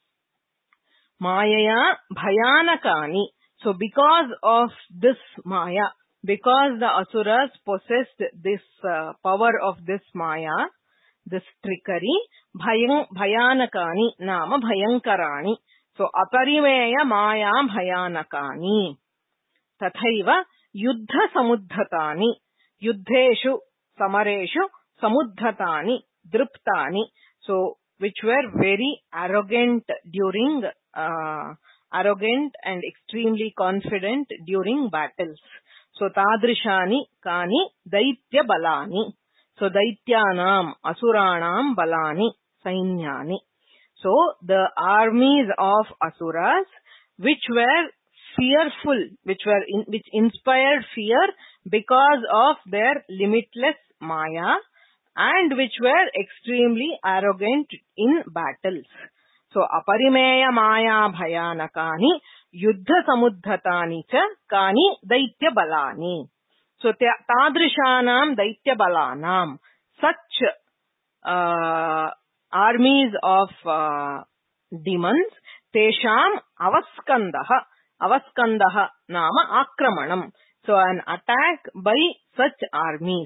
Mayaya Bhayanakani. So because of this Maya, because the Asuras possessed this power of this Maya, this trickery, Bhayanakani Nama Bhayankarani. So, Aparimeya Maya Bhayanakani. Tathaiva Yuddha Samudhatani. Yuddheshu Samareshu Samudhatani. Druptani. So, which were very arrogant during, arrogant and extremely confident during battles. So, Tadrishani Kani Daitya Balani. So, Daityanam Asuranam Balani Sainyani. So, the armies of Asuras, which were fearful, which inspired fear because of their limitless Maya, and which were extremely arrogant in battles. So, Aparimeya Maya Bhayanakani, Yuddha Samudhatani cha, Kani Daitya Balani. So, Tadrishanam Daitya Balanam, such armies of demons, Tesham Avaskandaha Nama Akramanam. So an attack by such armies.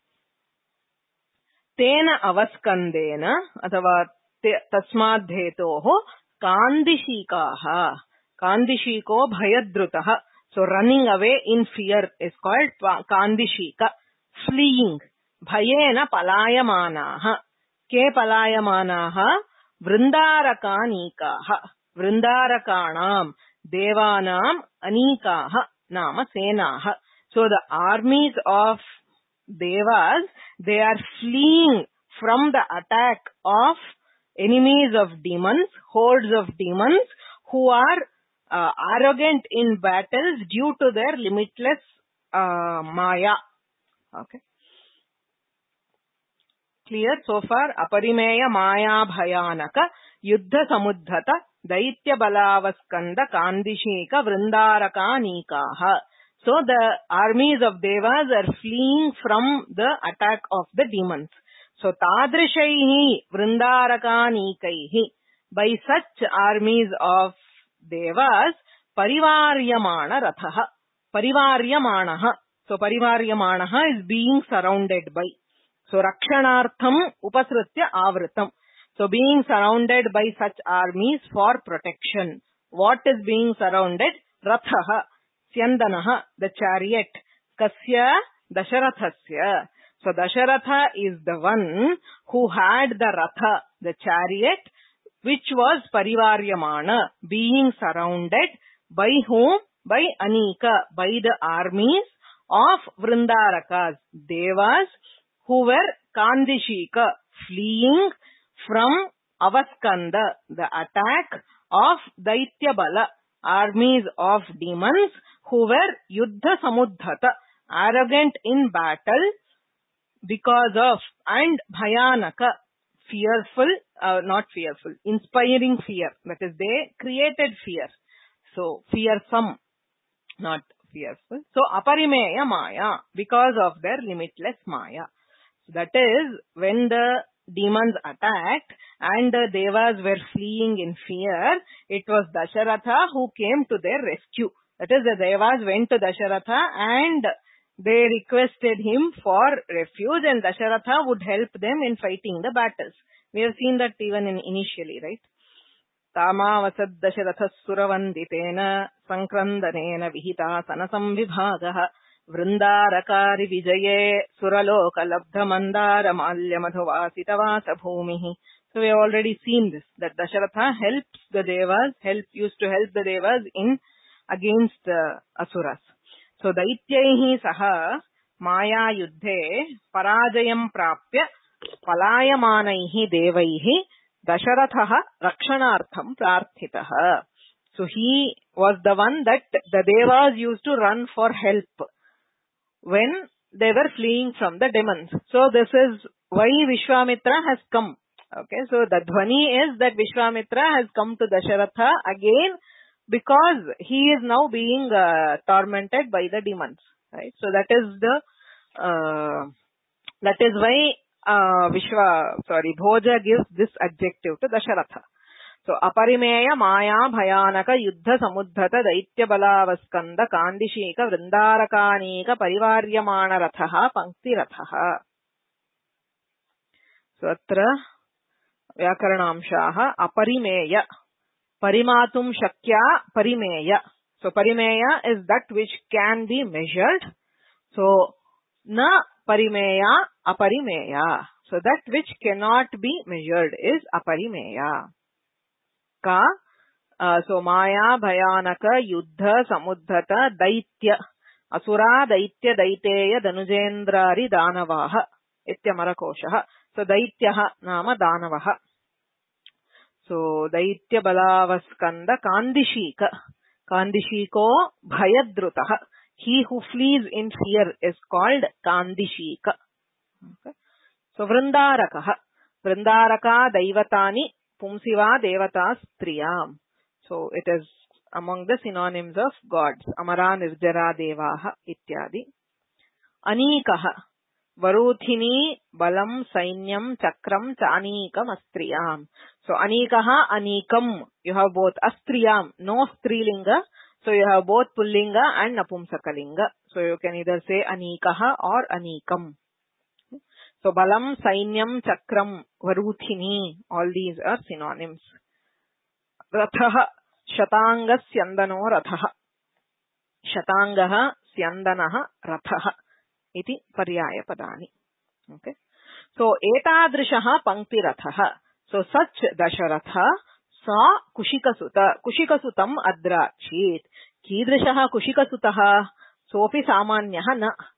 Tena Avaskandena Athava Tasmadhetoho Kandishikaha. Kandishiko Bhayadrutaha. So running away in fear is called Kandishika. Fleeing. Bhayena Palayamanaha. Ke Palayamanaha Vrindarakaanikaha. Vrindarakanam Devanam Anikaha Nama Senaha. So the armies of Devas, they are fleeing from the attack of enemies of demons, hordes of demons who are arrogant in battles due to their limitless maya. Okay. Clear so far? Aparimeya maya bhayanaka yuddha samuddhata daitya balavaskanda kandishika vrindaraka nikaha. So the armies of devas are fleeing from the attack of the demons. So tadrishaihi vrindaraka nikaihi. By such armies of devas, parivaryamana rathaha. Parivaryamanaha. So parivaryamanaha is being surrounded by. So rakshanartham upasritya avritam. So being surrounded by such armies for protection. What is being surrounded? Rathaha. Syandanaha, the chariot. Kasya Dasharathasya. So Dasharatha is the one who had the Ratha, the chariot, which was Parivaryamana, being surrounded by whom? By Anika, by the armies of Vrindarakas, Devas, who were Kandishika, fleeing from Avaskanda, the attack of Daityabala, armies of demons who were Yuddha Samuddhata, arrogant in battle because of, and Bhayanaka, fearful, not fearful, inspiring fear. That is, they created fear. So, fearsome, not fearful. So, Aparimeya Maya, because of their limitless Maya. That is, when the demons attacked and the devas were fleeing in fear, it was Dasharatha who came to their rescue. That is, the devas went to Dasharatha and they requested him for refuge, and Dasharatha would help them in fighting the battles. We have seen that even initially, right? Tamavasad Dasharathas Suravanditena Sankrandanena Vihita Sanasam Vibhagaha Vrindarakari Vijaye Suraloka Labdha Mandara Malya Madhuvasita Vasa Bhumihi. So we have already seen this, that Dasharatha helps the devas, used to help the devas in against asuras. So Daityaihi Saha Maya Yuddhe Parajayam Prapya Palayamanaihi Devaihi Dasharathaha Rakshanartham Prarthitaha. So he was the one that the devas used to run for help when they were fleeing from the demons. So this is why Vishwamitra has come. Okay, so the dhvani is that Vishwamitra has come to Dasharatha again because he is now being tormented by the demons. Right? So that is why Bhoja gives this adjective to Dasharatha. So Aparimeya Maya Bhayanaka Yuddha Samuddhata Daitya Balavaskanda Kandishika Vrindarakanika Parivaryamana Rathaha Pankti Rathaha. So atra Vyakaranamshaha Aparimeya Parimatum Shakya Parimeya. So Parimeya is that which can be measured. So Na Parimeya Aparimeya. So that which cannot be measured is Aparimeya. Ka, so Maya Bhayanaka Yuddha Samuddhata Daitya Asura Daitya Daiteya Danujendrari Danavaha Ityamarakoshaha. So Daityaha Nama Danavaha. So Daitya Balavaskanda Kandishika. Kandishiko Bhayadrutaha. He who flees in fear is called Kandishika. Okay. So Vrindarakaha. Vrindaraka Daivatani Pumsiva Devata Striyam. So it is among the synonyms of gods. Amara Nirjara Devaha Ityadi. Anikaha. Varuthini Balam Sainyam Chakram Chanikam Astriyam. So Anikaha Anikam. You have both Astriyam, no Strilinga. So you have both Pullinga and Napumsakalinga. So you can either say Anikaha or Anikam. So Balam, Sainyam, Chakram, Varuthini, all these are synonyms. Rathaha, Shatanga, Syandano, Rathaha. Shatangaha, Syandanaha, Rathaha. Iti Paryaya Padani. Okay. So Etadrishaha Pankti Rathaha. So such Dasharatha sa Kushikasuta. Kushikasutam Adra Chit. Kidrishaha Kushikasutaha. Sopi Samanyaha na.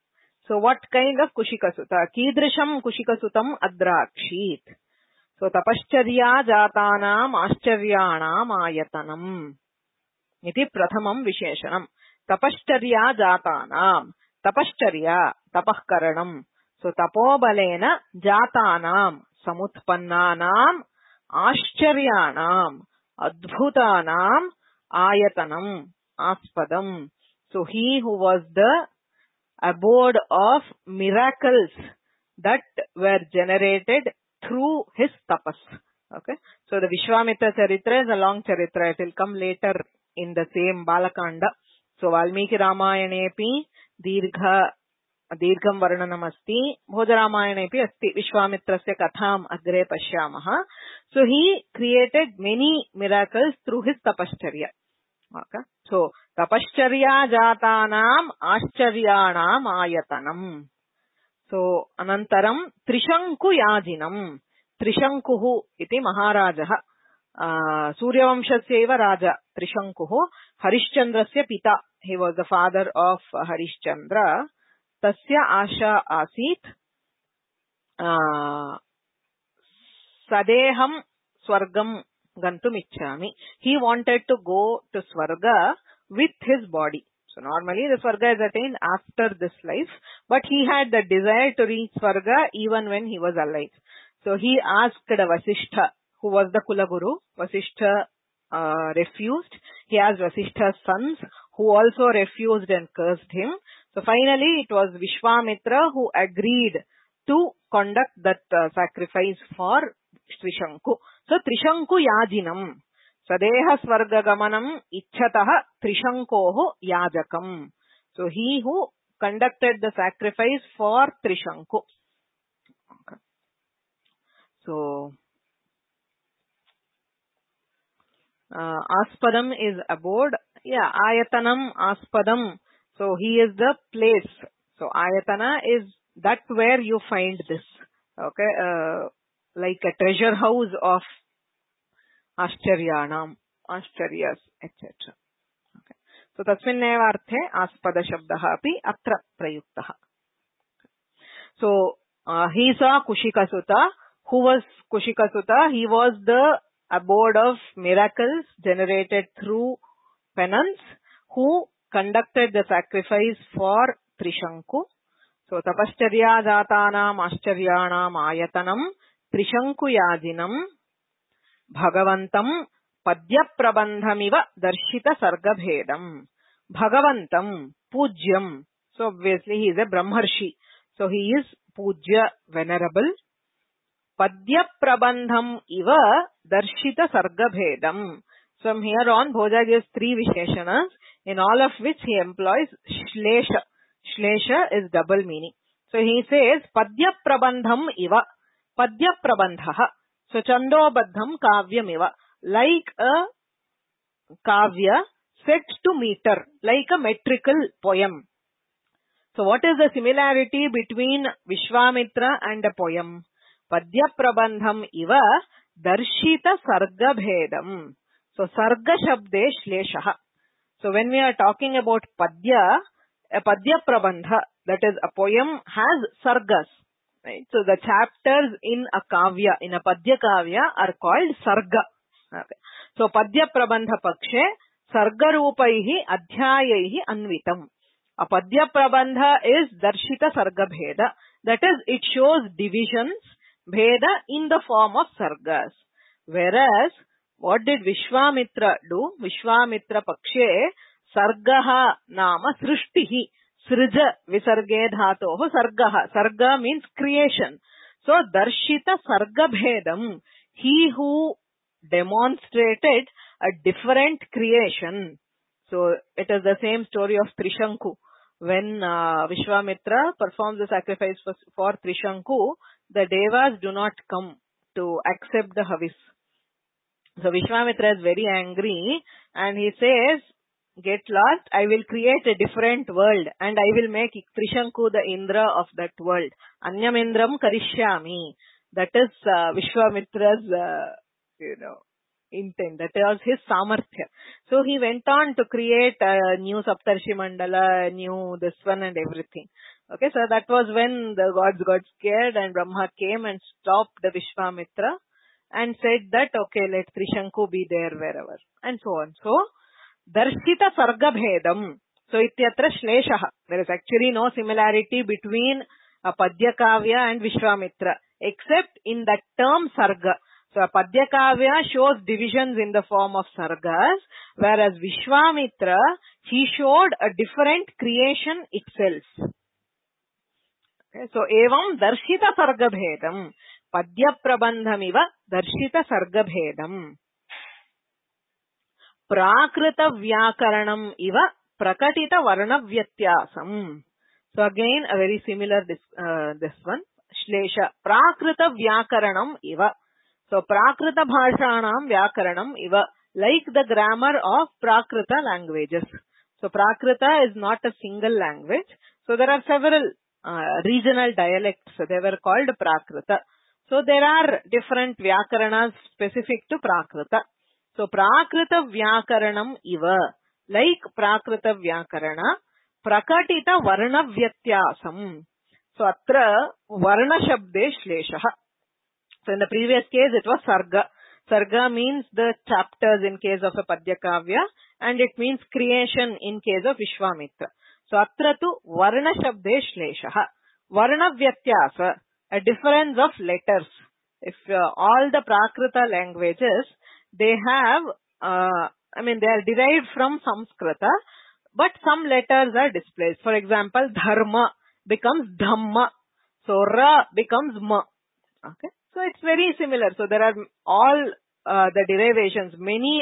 So what kind of Kushikasuta? Kidrisham Kushikasutam Adrakshit. So Tapascharya Jatanam Ascharyanam Ayatanam. Iti Prathamam Visheshanam. Tapascharya Jatanam. Tapascharya, Tapahkaranam. So Tapobalena Jatanam. Samutpannanam. Ascharyanam. Adbhutanam. Ayatanam. Aspadam. So he who was the abode of miracles that were generated through his tapas. Okay. So the Vishwamitra Charitra is a long Charitra. It will come later in the same Balakanda. So Valmiki Ramayanepi Dirgham Varnanam Asti, Bhojaramayanepi Asti, Vishwamitrasya Katham Agre Pashyamaha. So he created many miracles through his tapascharya. Okay. So Tapascharya Jatanam Ascharyanam Ayatanam. So Anantaram Trishanku Yajinam. Trishankuhu iti Maharajaha. Suryavamshasyeva Raja Trishankuhu. Harishchandrasya Pita. He was the father of Harishchandra. Tasya Asha Asit. Sadeham Swargam Gantum Ichchami. He wanted to go to Swarga with his body. So normally the Swarga is attained after this life, but he had the desire to reach Swarga even when he was alive. So he asked Vasishtha, who was the Kulaguru. Vasishtha refused. He asked Vasishtha's sons, who also refused and cursed him. So finally it was Vishwamitra who agreed to conduct that sacrifice for Trishanku. So Trishanku Yajinam. Sadeha Swargagamanam Ichchataha Trishankoho Yajakam. So he who conducted the sacrifice for Trishanku. Okay. So Aspadam is abode. Yeah, Ayatanam, Aspadam. So he is the place. So Ayatana is that where you find this. Okay. Like a treasure house of Ascharyanam, Ascharyas, etc. Okay. So tasminneva arthe aspada shabdaha api atra prayuktaha. So he saw Kushikasuta. Who was Kushikasuta? He was the abode of miracles generated through penance, who conducted the sacrifice for Trishanku. So Tapascharya Jatanam Ascharyanam Ayatanam Trishanku Yajinam Bhagavantam Padya Prabandhamiva Darshita Sargabhedam. Bhagavantam, Pujyam. So obviously he is a Brahmarshi. So he is Pujya, venerable. Padya Prabandham Iva Darshita Sargabhedam. So from here on, Bhoja gives three Visheshanas, in all of which he employs Shlesha. Shlesha is double meaning. So he says Padya Prabandham Iva. Padya Prabandhaha. So Chandobadham Kavyam Iva. Like a Kavya set to meter. Like a metrical poem. So what is the similarity between Vishwamitra and a poem? Padya Prabandham Iva Darshita Sargabhedam. So Sarga Shabde Shleshaha. So when we are talking about Padya, a Padya Prabandha, that is a poem, has Sargas. Right? So the chapters in a Kavya, in a Padya Kavya are called Sarga. Okay. So Padya Prabandha Pakshe Sarga Rupaihi Adhyayaihi Anvitam. A Padya Prabandha is Darshita Sarga Bheda. That is, it shows divisions, Bheda, in the form of Sargas. Whereas, what did Vishwamitra do? Vishwamitra Pakshe Sargaha Nama Srishtihi. Srija Visarge Dhatoho Sargaha. Sarga means creation. So, Darshita Sarga Bhedam. He who demonstrated a different creation. So, it is the same story of Trishanku. When Vishwamitra performs the sacrifice for Trishanku, the Devas do not come to accept the Havis. So Vishwamitra is very angry and he says, get lost, I will create a different world and I will make Trishanku the Indra of that world. Anyam Indram Karishyami. That is Vishwamitra's, intent. That was his samarthya. So he went on to create a new Saptarshi Mandala, new this one and everything. Okay, so that was when the gods got scared and Brahma came and stopped the Vishwamitra and said that, okay, let Trishanku be there wherever, and so on. So, Darshita Sarga Bhedam. So, ityatra Shleshaha. There is actually no similarity between a Padya Kavya and Vishwamitra, except in that term Sarga. So, a Padya Kavya shows divisions in the form of Sargas, whereas Vishwamitra, he showed a different creation itself. Okay, so, evam Darshita Sarga Bhedam. Padya Prabandhamiva Darshita Sarga Bhedam. Prakrita Vyakaranam Iva Prakatita Varna Vyatyasam. So again a very similar this one. Shlesha. Prakrita Vyakaranam Iva. So Prakrita Bhashanam Vyakaranam Iva. Like the grammar of Prakrita languages. So Prakrita is not a single language. So there are several regional dialects. They were called Prakrita. So there are different Vyakaranas specific to Prakrita. So Prakrita Vyakaranam Iva. Like Prakrita Vyakarana. Prakatita Varna Vyatyasam. So atra Varna Shabde Shleshaha. So in the previous case it was Sarga. Sarga means the chapters in case of a Padya Kavya, and it means creation in case of Vishwamitra. So atra tu Varna Shabde Shleshaha. Varna Vyatyasa, a difference of letters. If all the Prakrita languages, they have, they are derived from Samskrita, but some letters are displaced. For example, Dharma becomes Dhamma. So Ra becomes Ma. Okay. So it's very similar. So there are all the derivations.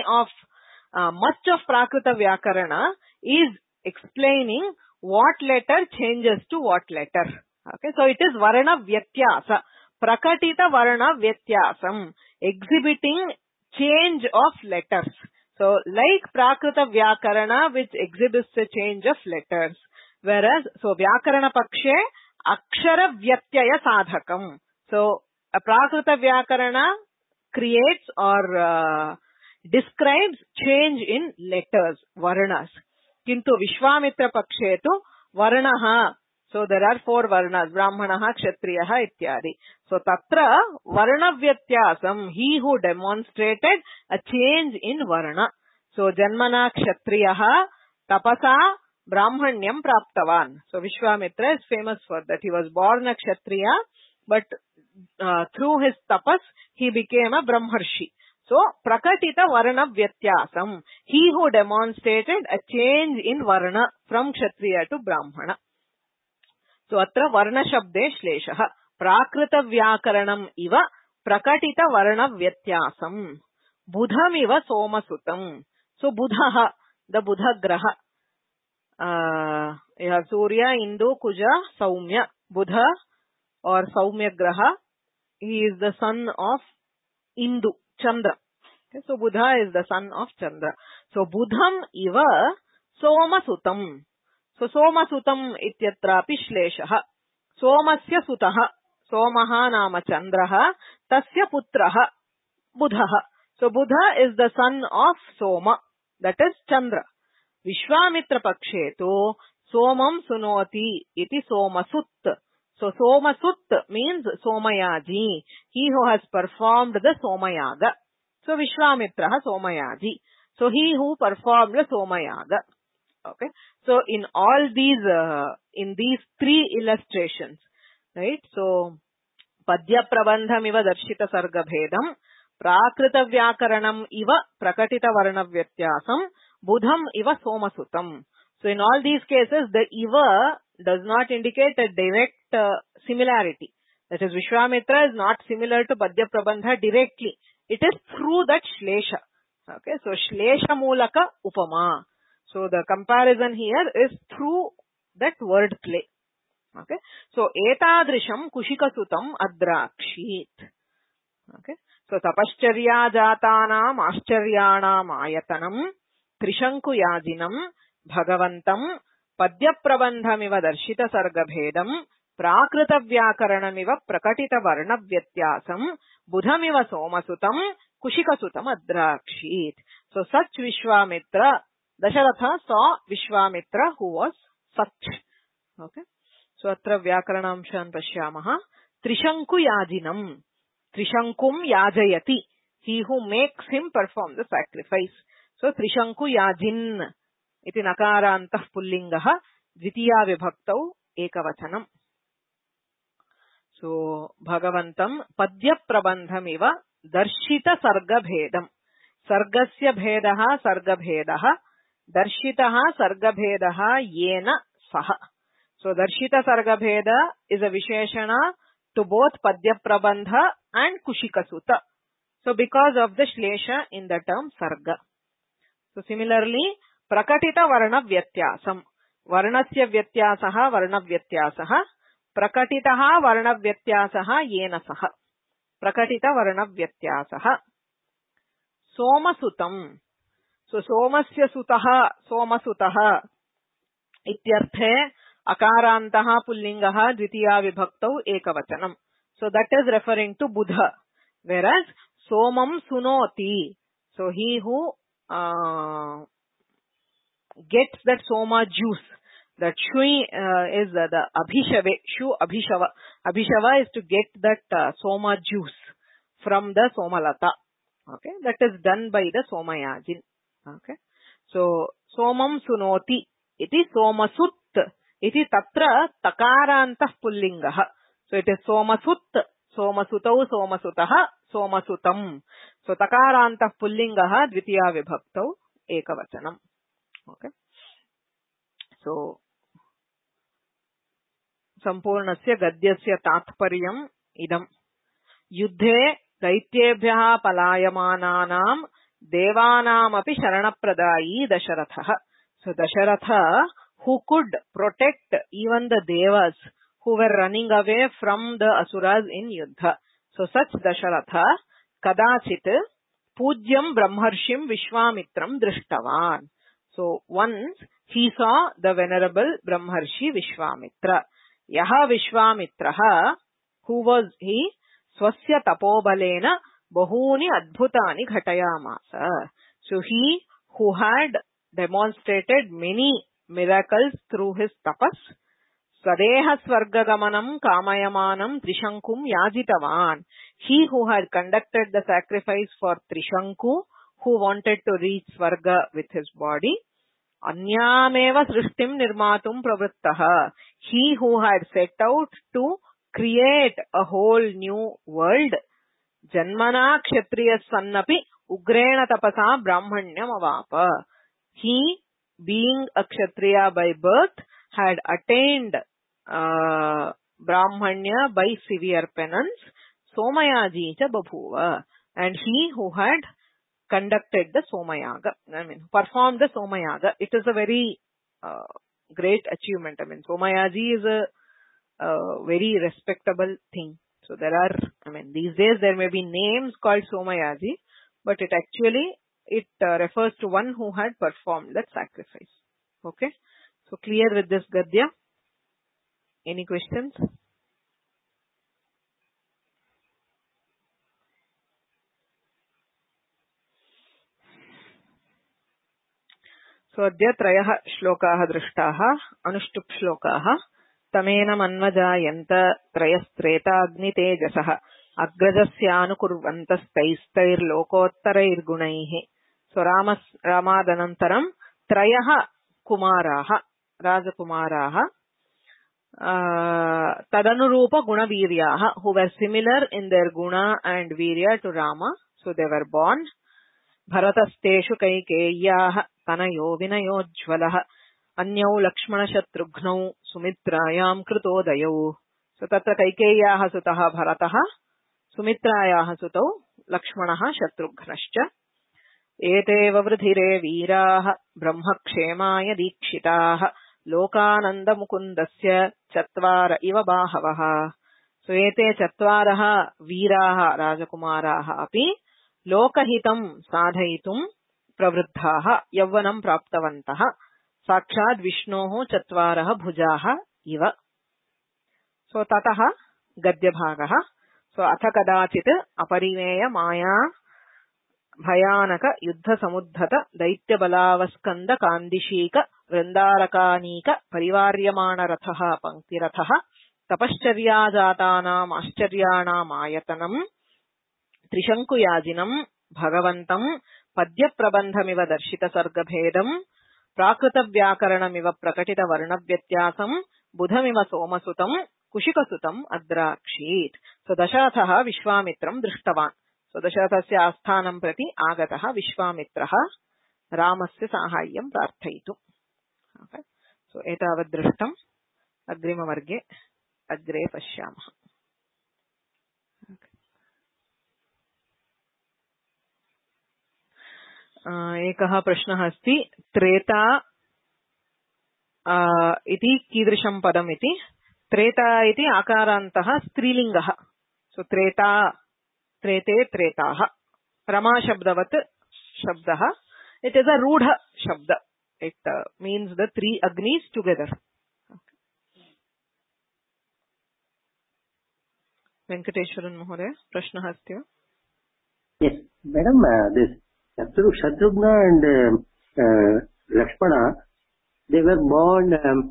Much of Prakrita Vyakarana is explaining what letter changes to what letter. Okay. So it is Varna Vyatyasa. Prakatita Varna Vyatyasam. Exhibiting change of letters. So like Prakrita Vyakarana, which exhibits a change of letters. Whereas, so Vyakarana Pakshe, Akshara Vyatyaya Sadhakam. So a Prakrita Vyakarana creates or describes change in letters, Varnas. Kintu Vishwamitra Pakshe tu Varnaha. So there are 4 Varnas, Brahmanaha, Kshatriyaha, Ityadi. So Tatra Varna Vyatyasam, he who demonstrated a change in Varna. So Janmana Kshatriyaha, Tapasa, Brahmanyam Praptavan. So Vishwamitra is famous for that. He was born a Kshatriya, but through his tapas, he became a Brahmarshi. So Prakatita Varna Vyatyasam, he who demonstrated a change in Varna from Kshatriya to Brahmana. So atra Varna Shabde Shleshaha. Prakrita Vyakaranam Iva Prakatita Varna Vyatyasam. Budham Iva Somasutam. So Budhaha, the Budha Graha. You have Surya, Indu, Kuja, Saumya. Budha or Saumya Graha. He is the son of Indu, Chandra. Okay, so Budha is the son of Chandra. So Budham Iva Somasutam. So Somasutam ityatrapi Shleshaha. Somasya Sutaha. Somaha nama Chandraha. Tasya Putraha. Budhaha. So Budha is the son of Soma. That is Chandra. Vishwamitra Pakshetu Somam Sunoti iti Somasut. So Somasut means Somayaji. He who has performed the Somayaga. So Vishwamitra Somayaji. So he who performed the Somayaga. Okay. So in all these, in these 3 illustrations, right? So Padya Prabandham Iva Darshita Sarga Bhedam, Prakrita Vyakaranam Iva Prakatita Varna Vyatyasam, Budham Iva Somasutam. So in all these cases, the Iva does not indicate a direct similarity. That is, Vishwamitra is not similar to Padya Prabandha directly. It is through that Shlesha. Okay. So Shlesha Mulaka Upama. So the comparison here is through that word play. Okay. So etadrisham kushikasutam adrakshit. Okay. So tapascharya jatanam ascharyanam ayatanam trishanku yajinam bhagavantam padya prabandhamiva darshita sarga bhedam prakrita vyakaranamiva prakatita varna vyatyasam budhamiva somasutam Kushikasutam adrakshit. So such Vishwamitra, Dasharatha saw Vishwamitra who was such. Okay. So atra Vyakaranamshan pashyamaha. Trishanku yajinam. Trishankum yajayati. He who makes him perform the sacrifice. So Trishanku yajin. Iti nakarantah pullingaha. Dvitiya vibhaktau ekavachanam. So Bhagavantam Padya Prabandhamiva Darshita Sarga Bhedam. Sargasya Bhedaha Sarga Bhedaha. Darshitaha Sarga Bhedaha Yena Saha. So Darshita Sarga Bheda is a Visheshana to both Padya Prabandha and Kushika Sutta. So because of the Shlesha in the term Sarga. So similarly, Prakatita Varna Vyatyasam. Varnasya Vyatyasaha Varna Vyatyasaha. Prakatitaha Varna Vyatyasaha Yena Saha. Prakatita Varna Vyatyasaha. Somasutam. So Somasya Sutaha Somasutaha Ityarthe Akarantaha Pullingaha Dvitiya Vibhaktau Ekavachanam. So that is referring to Buddha. Whereas Somam Sunoti. So he who gets that Soma juice. That Shui is the Abhishave. Shu Abhishava. Abhishava is to get that Soma juice from the Somalata. Okay. That is done by the Somayajin. Okay. So Somam Sunoti. Iti Somasut. Iti Tatra Takarantah Pullingaha. So it is Somasut. Somasutau Somasutaha Somasutam. So Takarantah Pullingaha Dvitiya Vibhaktau Ekavachanam. Okay. So Sampurnasya Gadyasya Tatparyam Idam. Yuddhe Daityebhyaha Palayamananam Devanam api Sharanapradai Dasharatha. So Dasharatha, who could protect even the Devas who were running away from the Asuras in Yuddha. So such Dasharatha Kadachit Pujyam Brahmarshim Vishwamitram Drishtavan. So once he saw the venerable Brahmarshi Vishwamitra. Yaha Vishwamitraha, who was he? Swasya tapobalena bahuni adbhutani ghatayamasa. So he who had demonstrated many miracles through his tapas. Swadeha Swargagamanam Kamayamanam Trishankum Yajitavan. He who had conducted the sacrifice for Trishanku, who wanted to reach Swarga with his body. Anyameva Srishtim Nirmatum Pravrittaha. He who had set out to create a whole new world. Janmana Kshatriya Sannapi Ugrena Tapasa Brahmanyam Avapa. He, being a Kshatriya by birth, had attained Brahmanya by severe penance. Somayaji cha babhuva. And he who had conducted the Somayaga, performed the Somayaga. It is a very great achievement. Somayaji is a very respectable thing. So there are, these days there may be names called Somayaji, but it actually, refers to one who had performed that sacrifice. Okay. So clear with this Gadya? Any questions? So adya trayaha shlokaha drishtaha anushtup shlokaha tamena manvajayanta trayastreta agni tejasaha agrajasya anukurvantastair lokottarair gunaihi. So Ramadanantaram trayaha kumaraha rajakumaraha tadanurupa guna viryaha, who were similar in their guna and virya to Rama. So they were born. Bharatasteshu Kaikeyaha Tanayo Vinayojvalaha Anyau Lakshmana Shatrughnau Sumitrayam Krutodayau. So Tatra Kaikeyaha Sutaha Bharataha Sumitrayaha Sutau Lakshmanaha Shatrughnascha Eteva Vridhire Veeraha Brahmakshemaya Dikshitaha Lokananda Mukundasya Chatvara Iva Bahavaha. So Ete Chatvaraha Veeraha Rajakumaraha Api Lokahitam sadhaitum pravriddhaha yavvanam praptavantaha sakshad Vishnoho chatvaraha bhujaha iva. So tataha gadya bhagaha. So atha kadachit aparimeya maya भयानक युद्ध समुद्धत दैत्य बलावस्कंद कांदिशीक वृंदारकानीक परिवार्यमाण रथः पंक्तिरथः तपश्चर्या जातानाम् आश्चर्याणाम् आयतनम् त्रिशंकुयाजिनम् भगवन्तम् पद्य प्रबन्धमिव दर्शित सर्गभेदम् प्राकृत व्याकरणमिव प्रकटित वर्ण व्यत्यासम् बुधमिव सोमसुतम् कुशिकसुतम् अद्राक्षीत्। सो दशरथः विश्वामित्रम् दृष्टवान्। सो दशरथस्य आस्थानं प्रति आगतः विश्वामित्रः रामस्य साहाय्यं प्रार्थयितुम्। सो एतावत् दृष्टम्। अग्रिमवर्गे अग्रे पश्यामः। एकः प्रश्नः अस्ति, त्रेता इति कीदृशं पदम् इति। त्रेता इति आकारान्तः स्त्रीलिङ्गः। सो त्रेता, त्रेते, त्रेताः रमाशब्दवत् शब्दः। इट् इस् अ रूढ शब्द. इट् मीन्स् द 3 अग्नीस् टुगेदर्. वेङ्कटेश्वरन् महोदय, प्रश्नः अस्ति वा? Yes, madam, this Shatrugna and Lakshmana, they were born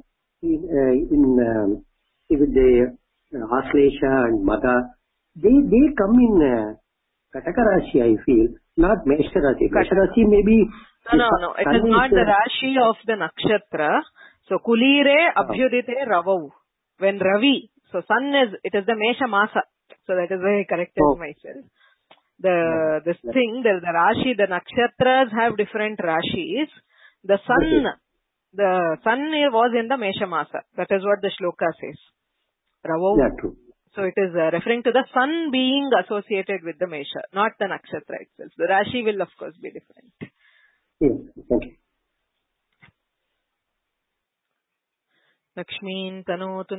with the Aslesha and Mada. They come in Kataka Rashi, I feel, not Mesha Rashi. Mesha Rashi maybe. No. It is not the Rashi of the nakshatra. So Kulire Abhyudite Ravau. When Ravi, so sun it is the Mesha Masa. So that is why I corrected myself. The Rashi, the nakshatras have different Rashis. The sun was in the Mesha Masa. That is what the shloka says. Ravau. Yeah, true. So it is referring to the sun being associated with the Mesha, not the nakshatra itself. The Rashi will of course be different. Yes, thank you. लक्ष्मीं तनोतु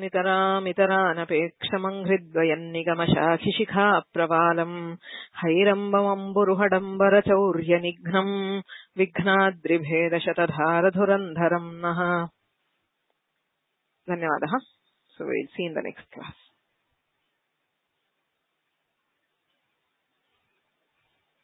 नितरामितरानपेक्षमङ्घ्रिद्वयन्निगमशाखिशिखा प्रवालम् हैरम्बमम्बुरुहडम्बरचौर्यनिघ्नम् विघ्नाद्रिभेदशतधारधुरन्धरम् नः. धन्यवादः. So we'll see in the next class.